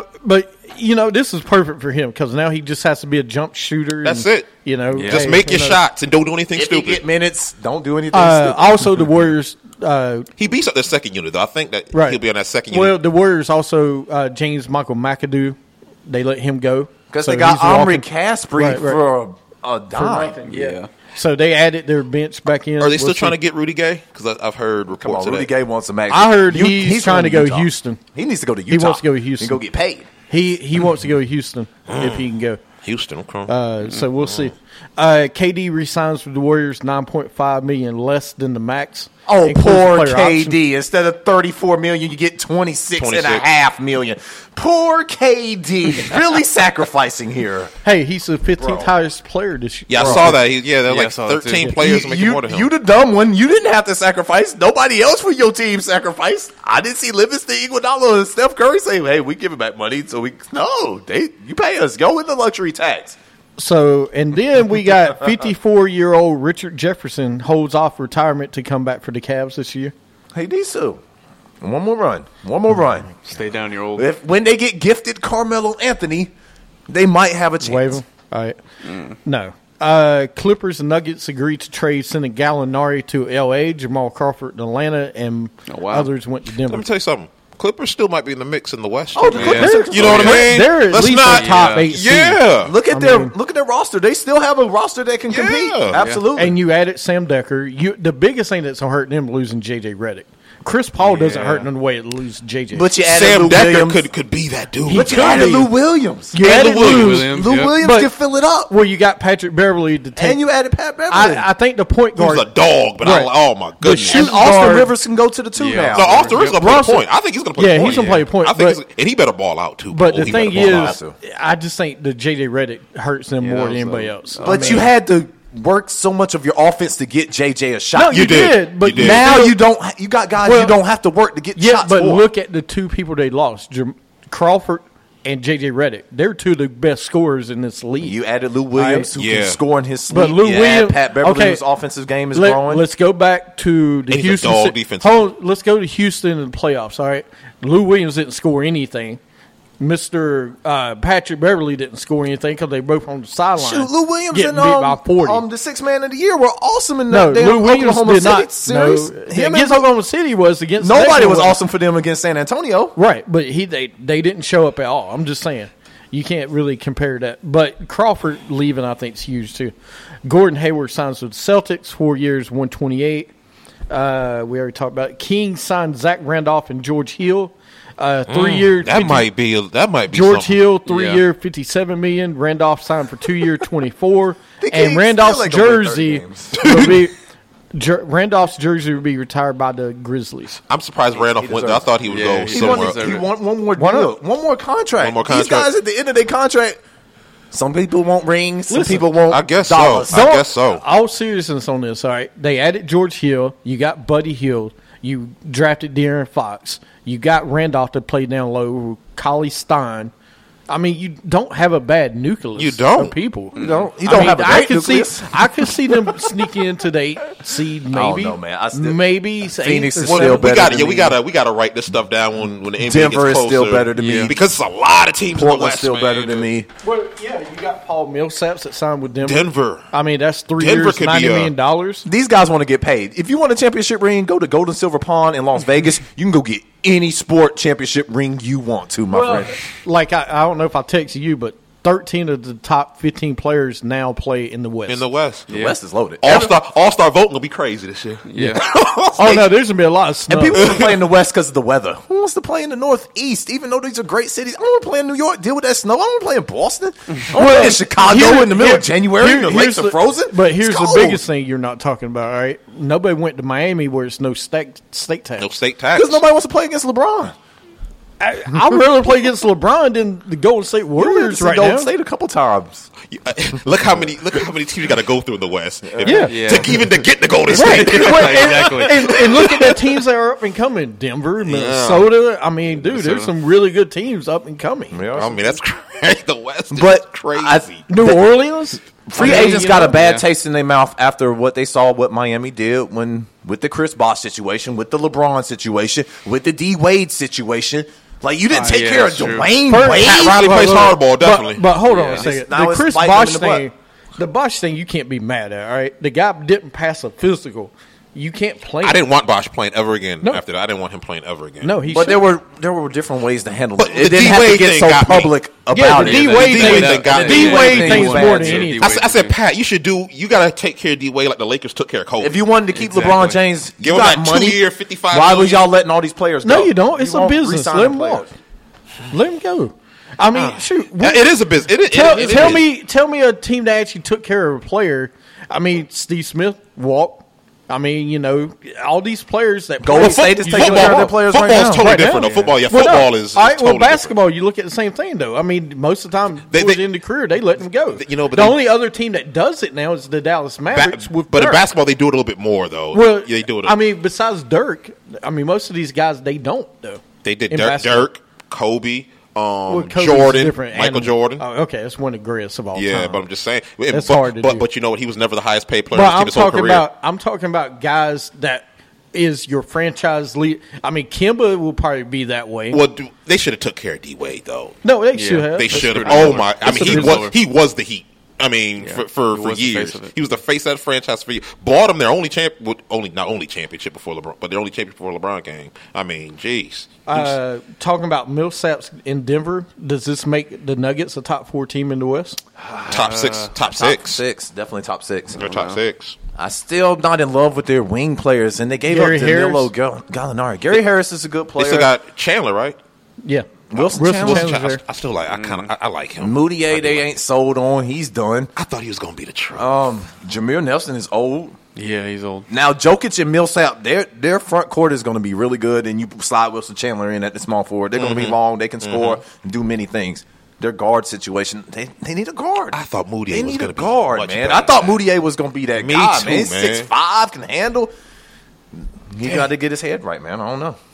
[SPEAKER 1] this is perfect for him because now he just has to be a jump shooter.
[SPEAKER 2] That's it. Just make your shots and don't do anything stupid.
[SPEAKER 3] If you get minutes, don't do anything stupid.
[SPEAKER 1] Also, the Warriors.
[SPEAKER 2] He beats up their second unit, though. I think that he'll be on that second
[SPEAKER 1] unit.
[SPEAKER 2] Well,
[SPEAKER 1] the Warriors also, James Michael McAdoo, they let him go.
[SPEAKER 3] Because they got Omri Casper for a dime.
[SPEAKER 5] Yeah.
[SPEAKER 1] So they added their bench back in.
[SPEAKER 2] Are they still trying to get Rudy Gay? Because I've heard reports of that.
[SPEAKER 3] Rudy Gay wants to max.
[SPEAKER 1] I heard he's trying to go to Houston.
[SPEAKER 3] He needs to go to Utah.
[SPEAKER 1] He wants to go to Houston.
[SPEAKER 3] And go get paid.
[SPEAKER 1] He wants to go to Houston if he can go.
[SPEAKER 2] Houston, okay.
[SPEAKER 1] So we'll see. KD resigns with the Warriors, $9.5 million less than the max.
[SPEAKER 3] Oh, poor KD. Option. Instead of $34 million, you get $26.5 million. Poor KD. Really sacrificing here.
[SPEAKER 1] Hey, he's the 15th highest player this year.
[SPEAKER 2] Yeah, I saw that. There were like 13 players making more than him.
[SPEAKER 3] You the dumb one. You didn't have to sacrifice. Nobody else for your team sacrificed. I didn't see Livingston, Iguodala, and Steph Curry say, hey, we give it back money. You pay us. Go with the luxury tax.
[SPEAKER 1] So, and then we got 54-year-old Richard Jefferson holds off retirement to come back for the Cavs this year.
[SPEAKER 3] Hey, D-Su. One more run.
[SPEAKER 5] Stay down your old.
[SPEAKER 3] When they get gifted Carmelo Anthony, they might have a chance.
[SPEAKER 1] Wave him. All right. No. Clippers and Nuggets agreed to trade Senegal Gallinari to L.A., Jamal Crawford to Atlanta, and others went to Denver.
[SPEAKER 2] Let me tell you something. Clippers still might be in the mix in the West.
[SPEAKER 3] Oh, the Clippers,
[SPEAKER 2] you know what I mean?
[SPEAKER 1] They're at least a top 8 seed.
[SPEAKER 2] Yeah.
[SPEAKER 3] Look at their roster. They still have a roster that can compete. Absolutely.
[SPEAKER 1] And you added Sam Decker. The biggest thing that's going to hurt them losing J.J. Redick. Chris Paul doesn't hurt them the way it loses J.J.
[SPEAKER 3] But you added
[SPEAKER 2] Sam
[SPEAKER 3] Lou
[SPEAKER 2] Decker
[SPEAKER 3] Williams.
[SPEAKER 2] could be that dude.
[SPEAKER 3] But you added Lou Williams.
[SPEAKER 1] You added Lou
[SPEAKER 3] Williams can fill it up.
[SPEAKER 1] Well, you got Patrick Beverly to take.
[SPEAKER 3] And you added Pat Beverly.
[SPEAKER 1] I think the point guard.
[SPEAKER 2] He's a dog, but oh my goodness.
[SPEAKER 3] And Austin Rivers can go to the 2 now.
[SPEAKER 2] No, Austin Rivers is going to play a point. I think he's going to play a point.
[SPEAKER 1] Yeah, he's going to play a point.
[SPEAKER 2] I think and he better ball out, too.
[SPEAKER 1] But the thing is, I just think the J.J. Redick hurts them more than anybody else.
[SPEAKER 3] But you had to work so much of your offense to get JJ a shot.
[SPEAKER 1] No, you did. But
[SPEAKER 3] now you don't. You got guys you don't have to work to get shots.
[SPEAKER 1] But look at the two people they lost: Crawford and JJ Redick. They're two of the best scorers in this league.
[SPEAKER 3] You added Lou Williams, who can score in his sleep.
[SPEAKER 1] But Lou Williams,
[SPEAKER 3] Pat Beverly, whose offensive game is growing.
[SPEAKER 1] Let's go back to the Houston. Let's go to Houston in the playoffs. All right, Lou Williams didn't score anything. Mr. Patrick Beverly didn't score anything because they both on the sideline.
[SPEAKER 3] Shoot, Lou Williams
[SPEAKER 1] and
[SPEAKER 3] the sixth man of the year were awesome in that
[SPEAKER 1] Lou Williams
[SPEAKER 3] Oklahoma
[SPEAKER 1] did
[SPEAKER 3] City
[SPEAKER 1] not,
[SPEAKER 3] series.
[SPEAKER 1] Against Oklahoma City was against
[SPEAKER 3] nobody was awesome for them against San Antonio.
[SPEAKER 1] Right, but they didn't show up at all. I'm just saying. You can't really compare that. But Crawford leaving, I think, is huge too. Gordon Hayward signs with the Celtics, 4 years, $128. We already talked about it. King signed Zach Randolph and George Hill. 3 years.
[SPEAKER 2] That might be
[SPEAKER 1] George
[SPEAKER 2] something.
[SPEAKER 1] Hill, 3 year, $57 million. Randolph signed for 2 year, $24. And Randolph's jersey will be. Randolph's jersey will be retired by the Grizzlies.
[SPEAKER 2] I'm surprised Randolph went there. I thought he would go somewhere.
[SPEAKER 3] He want one more deal. One more contract. These guys at the end of their contract. Some people want rings. Some people want dollars.
[SPEAKER 2] I guess so.
[SPEAKER 1] All seriousness on this, all right? They added George Hill. You got Buddy Hield. You drafted De'Aaron Fox. You got Randolph to play down low. Cauley Stein. I mean, you don't have a bad nucleus.
[SPEAKER 2] You don't.
[SPEAKER 1] Of people.
[SPEAKER 3] You don't have a great nucleus.
[SPEAKER 1] I could see them sneaking into the 8th seed, maybe.
[SPEAKER 3] Oh, no, man.
[SPEAKER 1] Maybe
[SPEAKER 3] Phoenix is
[SPEAKER 1] still
[SPEAKER 3] better.
[SPEAKER 2] We gotta write this stuff down when the NBA
[SPEAKER 3] Denver
[SPEAKER 2] gets closer.
[SPEAKER 3] is still better than me
[SPEAKER 2] because it's a lot of teams.
[SPEAKER 3] Portland's still better than me.
[SPEAKER 1] Well, yeah, you got Paul Millsaps that signed with Denver.
[SPEAKER 2] Denver.
[SPEAKER 1] I mean, that's 3 years, $90 million.
[SPEAKER 3] These guys want to get paid. If you want a championship ring, go to Gold and Silver Pond in Las Vegas. You can go get
[SPEAKER 10] any sport championship ring you want to, my friend.
[SPEAKER 1] Like, I don't know if I texted you, but 13 of the top 15 players now play in the West.
[SPEAKER 2] In the West.
[SPEAKER 10] The West is loaded.
[SPEAKER 2] All-star voting will be crazy this year.
[SPEAKER 5] Yeah.
[SPEAKER 1] Oh, no, there's going to be a lot of snow.
[SPEAKER 10] And people want to play in the West because of the weather. Who wants to play in the Northeast? Even though these are great cities. I don't want to play in New York, deal with that snow. I don't want to play in Boston. I want to play in Chicago in the middle of January and the lakes are frozen.
[SPEAKER 1] But here's the biggest thing you're not talking about, all right? Nobody went to Miami where it's no state tax.
[SPEAKER 2] No state tax.
[SPEAKER 10] Because nobody wants to play against LeBron.
[SPEAKER 1] I'd rather play against LeBron than the Golden State Warriors right
[SPEAKER 10] Golden
[SPEAKER 1] now.
[SPEAKER 10] State a couple times.
[SPEAKER 2] Look how many teams you got to go through in the West.
[SPEAKER 1] Yeah.
[SPEAKER 2] To get the Golden State.
[SPEAKER 5] Exactly.
[SPEAKER 1] And look at the teams that are up and coming. Denver, Minnesota. I mean, dude, there's some really good teams up and coming.
[SPEAKER 2] I mean, that's crazy. The West is crazy.
[SPEAKER 1] New Orleans?
[SPEAKER 10] Free agents got a bad taste in their mouth after what they saw what Miami did with the Chris Bosh situation, with the LeBron situation, with the D Wade situation. Like, you didn't take care of Dwayne Wade.
[SPEAKER 2] Pat Riley plays hardball, definitely.
[SPEAKER 1] But hold on a second.
[SPEAKER 10] Now
[SPEAKER 1] The Chris
[SPEAKER 10] biting
[SPEAKER 1] Bosh
[SPEAKER 10] him in
[SPEAKER 1] thing, the Bosh thing, you can't be mad at, all right? The guy didn't pass a physical. You can't play.
[SPEAKER 2] I didn't want Bosh playing ever again.
[SPEAKER 1] No.
[SPEAKER 2] After that, I didn't want him playing ever again.
[SPEAKER 1] No,
[SPEAKER 10] But there were different ways to handle it. It
[SPEAKER 2] the
[SPEAKER 10] didn't have to
[SPEAKER 2] D-Wade
[SPEAKER 10] get
[SPEAKER 2] thing
[SPEAKER 10] so
[SPEAKER 2] got me.
[SPEAKER 10] public about
[SPEAKER 1] the
[SPEAKER 10] it.
[SPEAKER 1] D-Wade
[SPEAKER 2] thing got me.
[SPEAKER 1] D-Wade thing is
[SPEAKER 10] was
[SPEAKER 1] more
[SPEAKER 10] bad,
[SPEAKER 1] than
[SPEAKER 10] too.
[SPEAKER 1] anything.
[SPEAKER 2] I said, Pat, you got to take care of D-Wade like the Lakers took care of Kobe.
[SPEAKER 10] If you wanted to keep LeBron James,
[SPEAKER 2] Give
[SPEAKER 10] you
[SPEAKER 2] him
[SPEAKER 10] got
[SPEAKER 2] that
[SPEAKER 10] money.
[SPEAKER 2] 2-year, $55
[SPEAKER 10] Why was
[SPEAKER 2] million.
[SPEAKER 10] y'all letting all these players go?
[SPEAKER 1] No, you don't. It's a
[SPEAKER 10] won't
[SPEAKER 1] business.
[SPEAKER 10] re-sign
[SPEAKER 1] Let him
[SPEAKER 10] players.
[SPEAKER 1] walk. Let him go. I mean, shoot.
[SPEAKER 2] It is a business.
[SPEAKER 1] Tell me a team that actually took care of a player. I mean, Steve Smith walked. I mean, you know, all these players that
[SPEAKER 10] Golden State is taking care of their players right now.
[SPEAKER 2] Football's totally different, though. Football, football is
[SPEAKER 1] all right,
[SPEAKER 2] totally
[SPEAKER 1] basketball, you look at the same thing, though. I mean, most of the time, towards the end of the career, they let them go.
[SPEAKER 2] You know, but
[SPEAKER 1] the only other team that does it now is the Dallas Mavericks.
[SPEAKER 2] But in basketball, they do it a little bit more, though.
[SPEAKER 1] Well,
[SPEAKER 2] they do it.
[SPEAKER 1] I mean, besides Dirk, I mean, most of these guys, they don't, though.
[SPEAKER 2] They did
[SPEAKER 1] in
[SPEAKER 2] Dirk, Kobe,
[SPEAKER 1] Kobe's
[SPEAKER 2] Jordan,
[SPEAKER 1] different
[SPEAKER 2] Michael Jordan.
[SPEAKER 1] Oh, okay, that's one of the greatest of all time.
[SPEAKER 2] Yeah, but I'm just saying.
[SPEAKER 1] That's hard to do.
[SPEAKER 2] But you know what? He was never the highest paid player
[SPEAKER 1] But
[SPEAKER 2] in his whole career.
[SPEAKER 1] I'm talking about guys that is your franchise lead. I mean, Kimba will probably be that way.
[SPEAKER 2] Well, they should have took care of D-Wade, though.
[SPEAKER 1] No, they should have.
[SPEAKER 2] They should have. Oh, my. I mean, he was the Heat. I mean, for years, he was the face of that franchise for years. Bought him their only not only championship before LeBron, but their only championship before LeBron came. I mean, jeez.
[SPEAKER 1] Talking about Millsaps in Denver, does this make the Nuggets a top 4 team in the West?
[SPEAKER 2] Top six,
[SPEAKER 10] definitely top 6.
[SPEAKER 2] They're top 6.
[SPEAKER 10] I still not in love with their wing players, and they gave
[SPEAKER 1] Gary
[SPEAKER 10] up Danilo Gallinari. Gary Harris is a good player.
[SPEAKER 2] They still got Chandler, right?
[SPEAKER 1] Yeah.
[SPEAKER 10] Wilson Chandler.
[SPEAKER 2] I still like. I like him.
[SPEAKER 10] Moutier, they ain't sold on. He's done.
[SPEAKER 2] I thought he was going to be the truth.
[SPEAKER 10] Jameer Nelson is old.
[SPEAKER 5] Yeah, he's old.
[SPEAKER 10] Now Jokic and Millsap, their front court is going to be really good, and you slide Wilson Chandler in at the small forward. They're going to be long. They can score and do many things. Their guard situation, they need a guard.
[SPEAKER 2] I thought Moutier
[SPEAKER 10] they
[SPEAKER 2] was
[SPEAKER 10] need
[SPEAKER 2] going
[SPEAKER 10] a
[SPEAKER 2] to
[SPEAKER 10] guard,
[SPEAKER 2] be
[SPEAKER 10] man. I thought Moutier was going to be that guy,
[SPEAKER 2] too,
[SPEAKER 10] man.
[SPEAKER 2] man.
[SPEAKER 10] 6'5", can handle. He got to get his head right, man.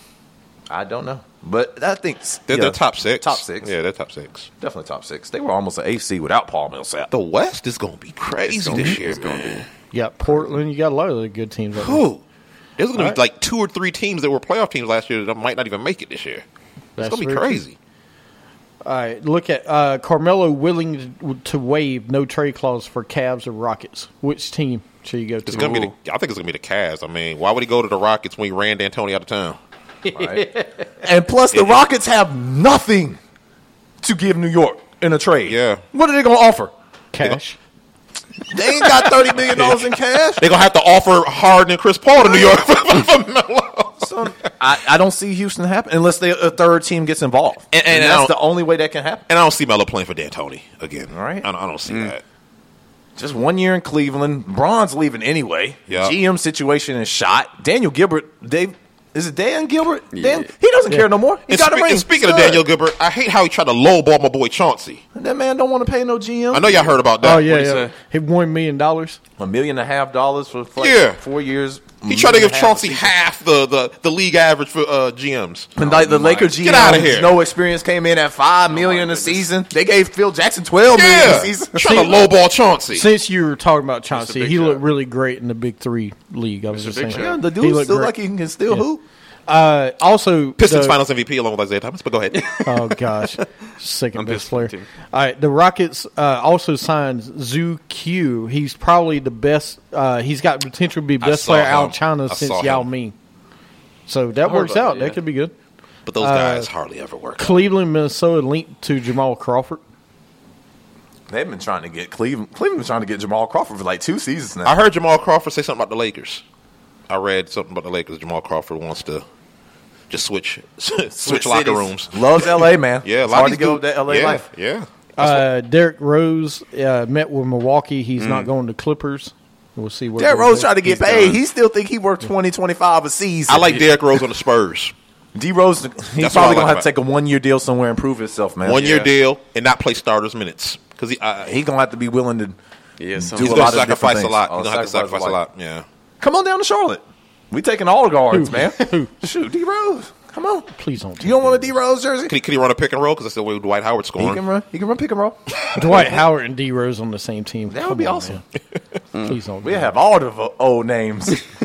[SPEAKER 10] I don't know. But I think
[SPEAKER 2] they're top 6.
[SPEAKER 10] Top 6.
[SPEAKER 2] Yeah, they're top 6.
[SPEAKER 10] Definitely top 6. They were almost an AC without Paul Millsap.
[SPEAKER 2] The West is going to be crazy this year, man.
[SPEAKER 1] You got Portland. You got a lot of the good teams.
[SPEAKER 2] Who? There's going to be like 2 or 3 teams that were playoff teams last year that might not even make it this year. It's going to be crazy.
[SPEAKER 1] All right, look at Carmelo willing to waive no trade clause for Cavs or Rockets. Which team should you go to?
[SPEAKER 2] It's going to be I think it's going to be the Cavs. I mean, why would he go to the Rockets when he ran D'Antoni out of town?
[SPEAKER 10] Right. And plus, the Rockets have nothing to give New York in a trade.
[SPEAKER 2] Yeah.
[SPEAKER 10] What are they going to offer?
[SPEAKER 1] Cash.
[SPEAKER 10] They ain't got $30 million in cash.
[SPEAKER 2] They're going to have to offer Harden and Chris Paul to New York for Melo.
[SPEAKER 10] So, I don't see Houston happen unless a third team gets involved. And that's the only way that can happen.
[SPEAKER 2] And I don't see Melo playing for D'Antoni again.
[SPEAKER 10] All right.
[SPEAKER 2] I don't see that.
[SPEAKER 10] Just 1 year in Cleveland. Braun's leaving anyway.
[SPEAKER 2] Yep.
[SPEAKER 10] GM situation is shot. Daniel Gilbert, is it Dan Gilbert? Yeah. He doesn't care no more. He got a ring.
[SPEAKER 2] And speaking of Daniel Gilbert, I hate how he tried to lowball my boy Chauncey.
[SPEAKER 10] That man don't want to pay no GM.
[SPEAKER 2] I know y'all heard about that.
[SPEAKER 1] Oh, yeah. He $1 million.
[SPEAKER 10] $1.5 million for 4 years.
[SPEAKER 2] He tried to give Chauncey half the league average for GMs.
[SPEAKER 10] And like the Lakers GM,
[SPEAKER 2] get out of here.
[SPEAKER 10] No experience, came in at $5 million a season. They gave Phil Jackson $12 million a season.
[SPEAKER 2] Trying to lowball Chauncey.
[SPEAKER 1] Since you were talking about Chauncey, he looked really great in the Big 3 league. I was just saying.
[SPEAKER 10] Yeah, the dude still like he can still hoop.
[SPEAKER 1] Also,
[SPEAKER 2] Pistons Finals MVP along with Isaiah Thomas, but go ahead.
[SPEAKER 1] Oh gosh, second best player. All right, the Rockets also signed Zhu Q. He's probably the best. He's got potential to be best player out of China since Yao Ming. So that works out. That could be good.
[SPEAKER 2] But those guys hardly ever work.
[SPEAKER 1] Cleveland, Minnesota linked to Jamal Crawford.
[SPEAKER 10] They've been trying to get Cleveland been trying to get Jamal Crawford for like 2 seasons now.
[SPEAKER 2] I heard Jamal Crawford say something about the Lakers. I read something about the Lakers. Jamal Crawford wants to just switch locker rooms.
[SPEAKER 10] Loves L.A., man.
[SPEAKER 2] Yeah,
[SPEAKER 10] it's hard to go that L.A. life.
[SPEAKER 2] Yeah.
[SPEAKER 1] Derrick Rose met with Milwaukee. He's not going to Clippers. We'll see where
[SPEAKER 10] Derrick Rose trying to get paid. Done. He still think he worth 20-25 a season.
[SPEAKER 2] I like Derrick Rose on the Spurs.
[SPEAKER 10] D Rose, he's probably going to have to take a 1-year deal somewhere and prove himself, man.
[SPEAKER 2] 1-year deal and not play starters minutes. Because
[SPEAKER 10] he's going to have to be willing to do
[SPEAKER 2] he's
[SPEAKER 10] a
[SPEAKER 2] going
[SPEAKER 10] lot
[SPEAKER 2] to
[SPEAKER 10] of different things.
[SPEAKER 2] He's going to have to sacrifice a lot. Yeah.
[SPEAKER 10] Come on down to Charlotte. We taking all the guards, man. Shoot, D Rose. Come on.
[SPEAKER 1] Please don't.
[SPEAKER 10] You don't want a D Rose jersey?
[SPEAKER 2] Can he run a pick and roll? Because that's the way Dwight Howard scoring.
[SPEAKER 10] He can run pick and roll.
[SPEAKER 1] Dwight Howard and D Rose on the same team.
[SPEAKER 10] That would be awesome.
[SPEAKER 1] Please don't.
[SPEAKER 10] We have all the old names.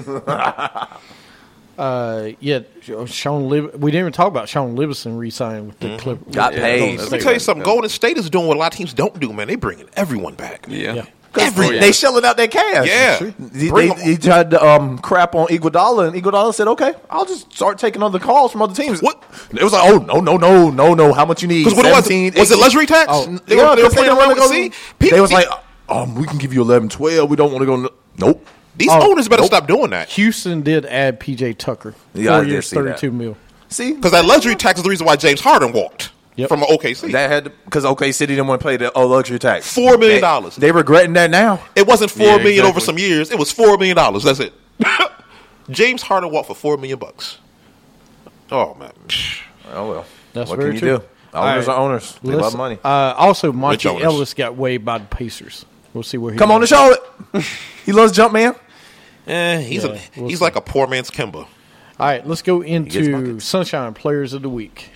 [SPEAKER 1] Sean we didn't even talk about Sean Livingston re-signing with the Clippers.
[SPEAKER 10] Got paid.
[SPEAKER 2] Let me tell you something. Golden State is doing what a lot of teams don't do, man. They bringing everyone back.
[SPEAKER 5] Yeah.
[SPEAKER 10] They shelling out their cash.
[SPEAKER 2] Yeah.
[SPEAKER 10] He tried to crap on Iguodala, and Iguodala said, okay, I'll just start taking other calls from other teams.
[SPEAKER 2] What?
[SPEAKER 10] It was like, oh, no. How much you need?
[SPEAKER 2] Because what was it luxury tax? They were playing around with C.
[SPEAKER 10] They was like, we can give you 11, 12. We don't want to go. Nope.
[SPEAKER 2] These owners better stop doing that.
[SPEAKER 1] Houston did add P.J. Tucker. 4 years, $32 million.
[SPEAKER 10] See?
[SPEAKER 2] Because that luxury tax is the reason why James Harden walked from OKC.
[SPEAKER 10] That had because OKC didn't want to pay the luxury tax.
[SPEAKER 2] $4 million.
[SPEAKER 10] They regretting that now.
[SPEAKER 2] It wasn't $4 million over some years. It was $4 million. That's it. James Harden walked for $4 million. Oh, man.
[SPEAKER 10] Oh, well.
[SPEAKER 1] That's
[SPEAKER 10] what
[SPEAKER 1] very
[SPEAKER 10] can
[SPEAKER 1] true.
[SPEAKER 10] You do? Owners are owners. They love money.
[SPEAKER 1] Also, Monty Ellis got waived by the Pacers. We'll see where he
[SPEAKER 10] Come on to Charlotte. He loves jump man.
[SPEAKER 2] He's like a poor man's Kemba.
[SPEAKER 1] All right, let's go into Sunshine Players of the Week.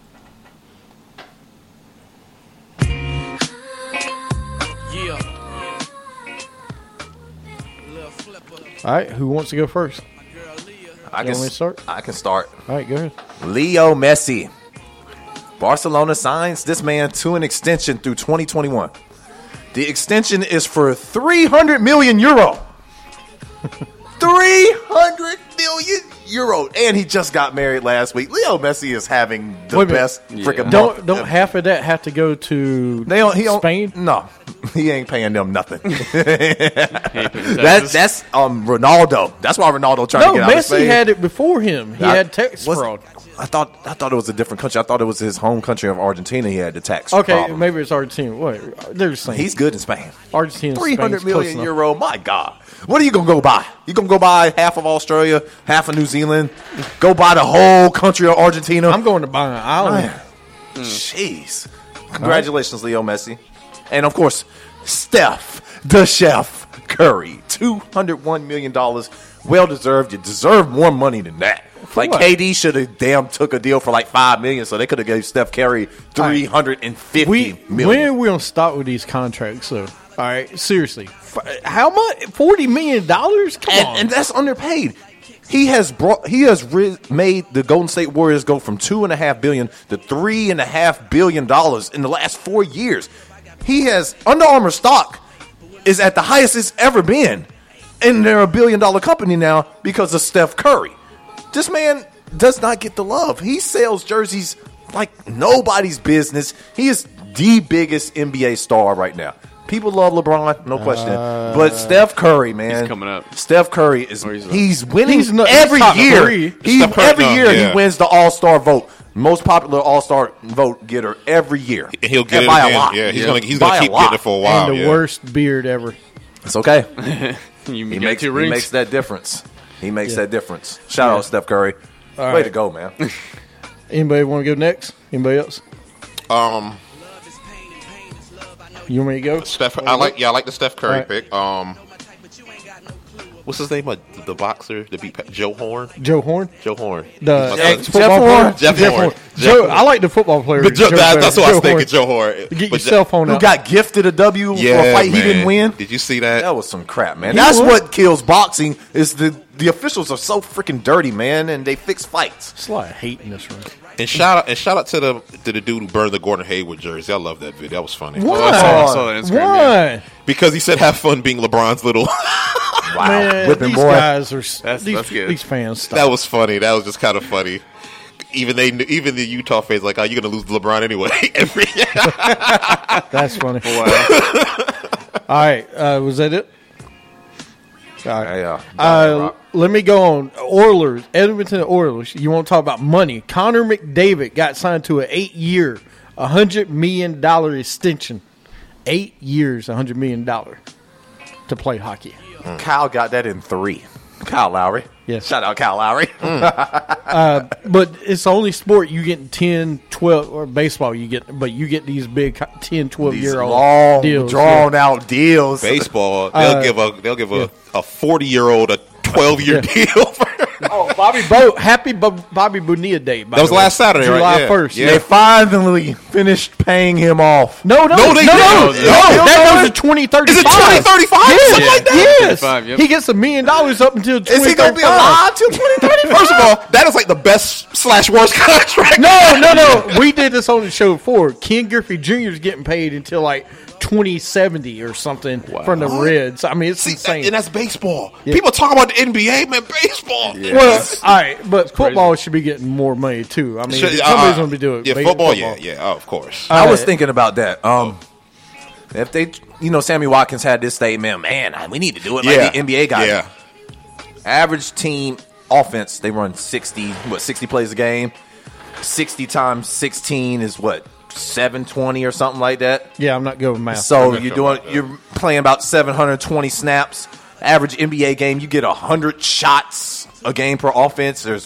[SPEAKER 1] All right, who wants to go first?
[SPEAKER 10] I can
[SPEAKER 1] start.
[SPEAKER 10] I can start.
[SPEAKER 1] All right, go ahead.
[SPEAKER 10] Leo Messi. Barcelona signs this man to an extension through 2021. The extension is for 300 million euro. 300 million euro. And he just got married last week. Leo Messi is having the best freaking month.
[SPEAKER 1] Don't half of that have to go to Spain?
[SPEAKER 10] No. He ain't paying them nothing. That's Ronaldo. That's why Ronaldo trying to get out of Spain.
[SPEAKER 1] Messi had it before him. He had tax fraud.
[SPEAKER 10] I thought it was a different country. I thought it was his home country of Argentina. He had the tax.
[SPEAKER 1] Okay,
[SPEAKER 10] problem.
[SPEAKER 1] maybe it's Argentina. What? They're the same.
[SPEAKER 10] He's good in Spain.
[SPEAKER 1] Argentina,
[SPEAKER 10] 300 million euro. My God, what are you gonna go buy? You gonna go buy half of Australia, half of New Zealand? Go buy the whole country of Argentina?
[SPEAKER 1] I'm going to buy an island.
[SPEAKER 10] Jeez! Congratulations, Leo Messi, and of course, Steph the Chef Curry. $201 million. Well deserved. You deserve more money than that. Like what? KD should have took a deal for like $5 million, so they could have gave Steph Curry $350 million.
[SPEAKER 1] When are we gonna start with these contracts? Though, all right, seriously, how much? $40 million? Come on,
[SPEAKER 10] and that's underpaid. He has made the Golden State Warriors go from $2.5 billion to $3.5 billion in the last 4 years. He has Under Armour stock is at the highest it's ever been, and they're $1 billion company now because of Steph Curry. This man does not get the love. He sells jerseys like nobody's business. He is the biggest NBA star right now. People love LeBron, no question. But Steph Curry, man.
[SPEAKER 5] He's coming up.
[SPEAKER 10] Steph Curry he's winning every year. He wins the All-Star vote. Most popular All-Star vote getter every year.
[SPEAKER 2] He'll get it by a lot. Yeah, he's gonna keep getting it for a while.
[SPEAKER 1] And the worst beard ever.
[SPEAKER 10] It's okay.
[SPEAKER 5] He
[SPEAKER 10] makes that difference. He makes that difference. Shout out Steph Curry. Way to go, man.
[SPEAKER 1] Anybody want to go next? Anybody else? You want me to go?
[SPEAKER 2] Steph. I like the Steph Curry pick. What's his name? The boxer, Joe Horn.
[SPEAKER 1] Joe Horn.
[SPEAKER 2] Joe Horn.
[SPEAKER 1] The
[SPEAKER 10] Jeff Horn.
[SPEAKER 2] Jeff Horn.
[SPEAKER 1] Joe, I like the football player.
[SPEAKER 2] That's what I was thinking. Joe Horn.
[SPEAKER 1] Get your cell phone out.
[SPEAKER 10] Who got gifted a W for a fight he didn't win?
[SPEAKER 2] Did you see that?
[SPEAKER 10] That was some crap, man. That's what kills boxing. Is the officials are so freaking dirty, man, and they fix fights.
[SPEAKER 1] There's a lot of hate in this room.
[SPEAKER 2] And shout out to the dude who burned the Gordon Hayward jersey. I love that video. That was funny.
[SPEAKER 1] Why?
[SPEAKER 2] Because he said, "Have fun being LeBron's little."
[SPEAKER 10] Wow,
[SPEAKER 1] man,
[SPEAKER 10] whipping
[SPEAKER 1] these
[SPEAKER 10] boy.
[SPEAKER 1] Guys are
[SPEAKER 5] that's good.
[SPEAKER 1] These fans. Stop.
[SPEAKER 2] That was funny. That was just kind of funny. Even the Utah fans like, oh, you're gonna lose to LeBron anyway.
[SPEAKER 11] That's funny. Wow. All right, was that it? All right. Let me go on. Oilers, Edmonton Oilers. You want to talk about money? Connor McDavid got signed to an 8-year, $100 million extension. 8 years, $100 million to play hockey.
[SPEAKER 10] Kyle got that in 3. Kyle Lowry.
[SPEAKER 11] Yes.
[SPEAKER 10] Shout out Kyle Lowry.
[SPEAKER 11] But it's the only sport you get 10, 12, or baseball you get these big 10, 12-year-old
[SPEAKER 10] long,
[SPEAKER 11] deals.
[SPEAKER 10] drawn out deals.
[SPEAKER 2] Baseball, they'll give a 40-year-old a 12-year deal.
[SPEAKER 11] Happy Bobby Bonilla Day.
[SPEAKER 2] That was last Saturday,
[SPEAKER 11] July
[SPEAKER 2] right?
[SPEAKER 11] 1st.
[SPEAKER 2] Yeah.
[SPEAKER 10] They finally finished paying him off.
[SPEAKER 11] No. That goes to 2035.
[SPEAKER 2] Is it 2035?
[SPEAKER 11] Yes.
[SPEAKER 2] Something like that?
[SPEAKER 11] Yes.
[SPEAKER 5] Yep.
[SPEAKER 11] He gets $1 million up until 2035.
[SPEAKER 10] Is he going to be alive till 2035?
[SPEAKER 2] First of all, that is like the best/worst contract.
[SPEAKER 11] No. We did this on the show before. Ken Griffey Jr. is getting paid until like 2070 or something from the Reds. I mean, it's insane.
[SPEAKER 2] And that's baseball. Yeah. People talk about the NBA, man. Baseball.
[SPEAKER 11] Yeah. Well, all right, but football should be getting more money too. I mean, somebody's going to be doing it.
[SPEAKER 2] Yeah, football. Yeah, of course.
[SPEAKER 10] I was thinking about that. If they, Sammy Watkins had this statement, man, we need to do it like the NBA guys.
[SPEAKER 2] Yeah.
[SPEAKER 10] Average team offense, they run 60 plays a game. 60 times 16 is what? 720 or something like that.
[SPEAKER 11] Yeah, I'm not good with math.
[SPEAKER 10] So you're playing about 720 snaps. Average NBA game, you get 100 shots a game per offense. There's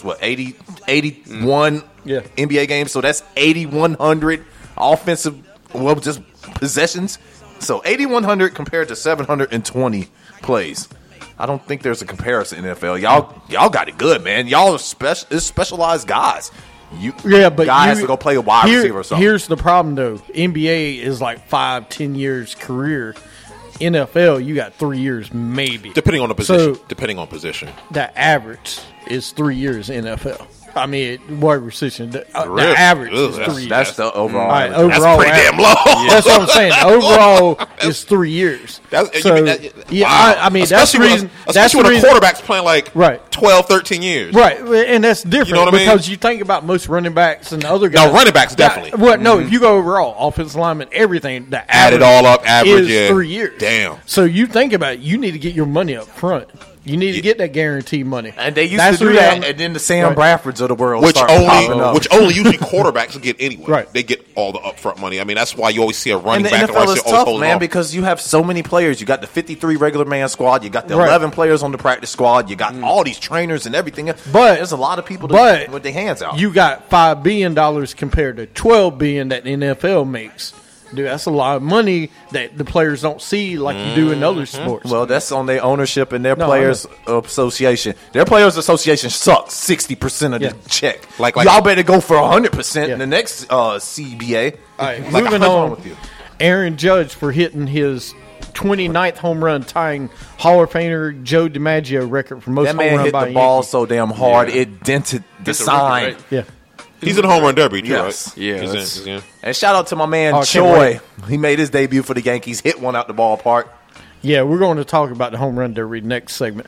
[SPEAKER 10] 81 NBA games. So that's 8,100 offensive, just possessions. So 8,100 compared to 720 plays. I don't think there's a comparison in the NFL. Y'all got it good, man. Y'all are specialized guys. But guys to go play a wide receiver or something.
[SPEAKER 11] Here's the problem, though. NBA is like 5-10 years career. NFL, you got 3 years, maybe.
[SPEAKER 2] Depending on the position.
[SPEAKER 11] The average is 3 years in NFL. I mean, wide recession. The average is 3 years.
[SPEAKER 10] That's the overall.
[SPEAKER 11] Right,
[SPEAKER 2] that's pretty damn low.
[SPEAKER 11] That's what I'm saying. Overall is 3 years.
[SPEAKER 2] I mean,
[SPEAKER 11] that's the reason.
[SPEAKER 2] Especially when a quarterback's playing like 12, 13 years.
[SPEAKER 11] Right, and that's different.
[SPEAKER 2] You know what I mean?
[SPEAKER 11] Because you think about most running backs and the other guys.
[SPEAKER 2] No, running backs definitely.
[SPEAKER 11] No, if you go overall, offensive lineman, everything, the
[SPEAKER 2] add it all up, average
[SPEAKER 11] is 3 years.
[SPEAKER 2] Damn.
[SPEAKER 11] So you think about it, you need to get your money up front. You need to get that guaranteed money.
[SPEAKER 10] And they used to do that, and then the Sam Bradfords of the world
[SPEAKER 2] which only usually quarterbacks get anyway.
[SPEAKER 11] Right.
[SPEAKER 2] They get all the upfront money. I mean, that's why you always see a running back.
[SPEAKER 10] And the NFL is tough, man, because you have so many players. You got the 53 regular man squad. You got the 11 players on the practice squad. You got all these trainers and everything. But there's a lot of people with their hands out.
[SPEAKER 11] You got $5 billion compared to $12 billion that the NFL makes. Dude, that's a lot of money that the players don't see like you do in other sports.
[SPEAKER 10] Well, that's on their ownership and their players' association. Their players' association sucks 60% of the check. Like y'all better go for 100% in the next CBA.
[SPEAKER 11] All right, moving on with you. Aaron Judge for hitting his 29th home run, tying Hall of Famer Joe DiMaggio record for most home run by a Yankee.
[SPEAKER 10] That man hit the ball so damn hard it dented the sign.
[SPEAKER 2] Right? Yeah. He's in the home run derby, too,
[SPEAKER 10] yes.
[SPEAKER 2] right?
[SPEAKER 10] Yeah. He's in. And shout out to my man Choi. He made his debut for the Yankees, hit one out the ballpark.
[SPEAKER 11] Yeah, we're going to talk about the home run derby next segment.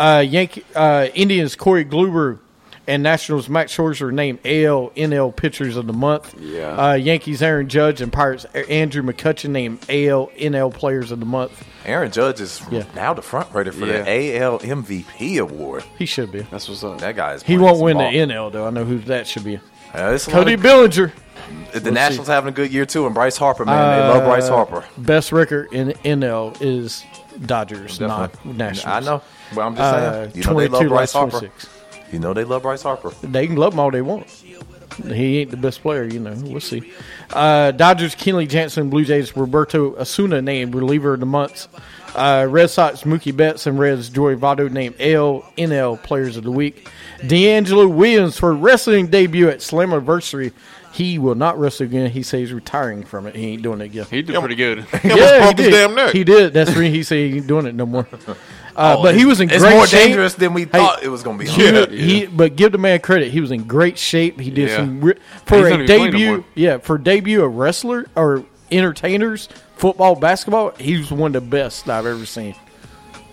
[SPEAKER 11] Indians Corey Kluber and Nationals Max Scherzer named AL/NL pitchers of the month.
[SPEAKER 5] Yeah.
[SPEAKER 11] Yankees Aaron Judge and Pirates Andrew McCutchen named AL/NL players of the month.
[SPEAKER 10] Aaron Judge is now the front runner for the AL MVP award.
[SPEAKER 11] He should be.
[SPEAKER 5] That's what's up.
[SPEAKER 10] That guy is.
[SPEAKER 11] He won't win the NL though. I know who that should be.
[SPEAKER 10] Cody
[SPEAKER 11] Bellinger.
[SPEAKER 10] The Nationals having a good year too, and Bryce Harper, man, they love Bryce Harper.
[SPEAKER 11] Best record in NL is Dodgers, not Nationals.
[SPEAKER 10] I know. Well, I'm just saying. You know they love Bryce Harper. 26. You know they love Bryce Harper.
[SPEAKER 11] They can love him all they want. He ain't the best player, you know. We'll see. Dodgers Kenley Jansen, Blue Jays Roberto Osuna named reliever of the month. Red Sox Mookie Betts and Reds Joey Votto named AL/NL players of the week. D'Angelo Williams for wrestling debut at Slammiversary. He will not wrestle again. He says he's retiring from it. He ain't doing it again.
[SPEAKER 5] He did pretty good.
[SPEAKER 2] He broke his damn neck.
[SPEAKER 11] He did. That's the reason he said he ain't doing it no more. But he was in great shape.
[SPEAKER 10] It's more dangerous than we thought it was going to be.
[SPEAKER 11] But give the man credit. He was in great shape. He did for a debut. For debut a wrestler or entertainers, football, basketball. He was one of the best I've ever seen.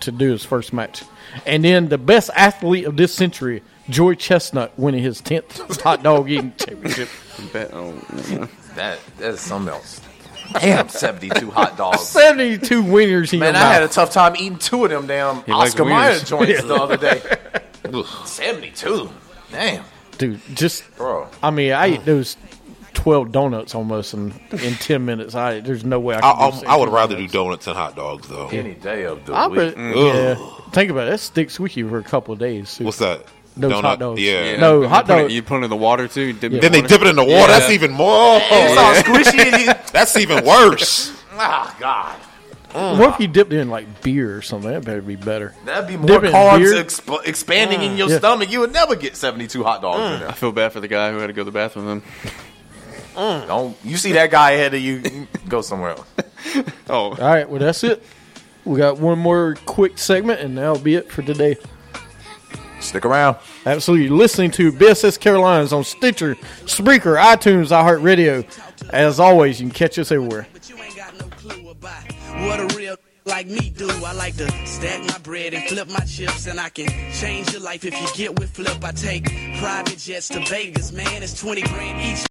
[SPEAKER 11] to do his first match. And then the best athlete of this century, Joey Chestnut, winning his 10th hot dog eating championship.
[SPEAKER 10] That is something else. Damn, 72 hot dogs.
[SPEAKER 11] 72 wieners.
[SPEAKER 10] Man, I had a tough time eating 2 of them damn Oscar Mayer joints the other day. 72. Damn.
[SPEAKER 11] Dude, bro. I mean, I ate those 12 donuts almost in 10 minutes. There's no way
[SPEAKER 2] I would rather do donuts than hot dogs, though.
[SPEAKER 10] Any day of the week.
[SPEAKER 11] Yeah. Think about it. That sticks with you for a couple of days. Too.
[SPEAKER 2] What's that?
[SPEAKER 11] Those
[SPEAKER 2] donut?
[SPEAKER 11] Hot dogs.
[SPEAKER 2] Yeah.
[SPEAKER 11] No, hot dogs.
[SPEAKER 5] You put it in the water, too?
[SPEAKER 2] Then they dip it in the water. Yeah. That's even more.
[SPEAKER 10] It's all squishy.
[SPEAKER 2] That's even worse.
[SPEAKER 10] Ah, God.
[SPEAKER 11] What if you dipped it in like beer or something? That better be better.
[SPEAKER 10] That'd be more carbs expanding in your stomach. You would never get 72 hot dogs in there.
[SPEAKER 5] I feel bad for the guy who had to go to the bathroom then.
[SPEAKER 10] Don't you see that guy ahead of you? Go somewhere else.
[SPEAKER 11] All right. Well, that's it. We got one more quick segment, and that'll be it for today.
[SPEAKER 10] Stick around.
[SPEAKER 11] Absolutely. You're listening to BSS Carolinas on Stitcher, Spreaker, iTunes, iHeartRadio. As always, you can catch us everywhere.
[SPEAKER 12] What a real like me do. I like to stack my bread and flip my chips, and I can change your life if you get with Flip. I take private jets to Vegas, man. It's 20 grand each.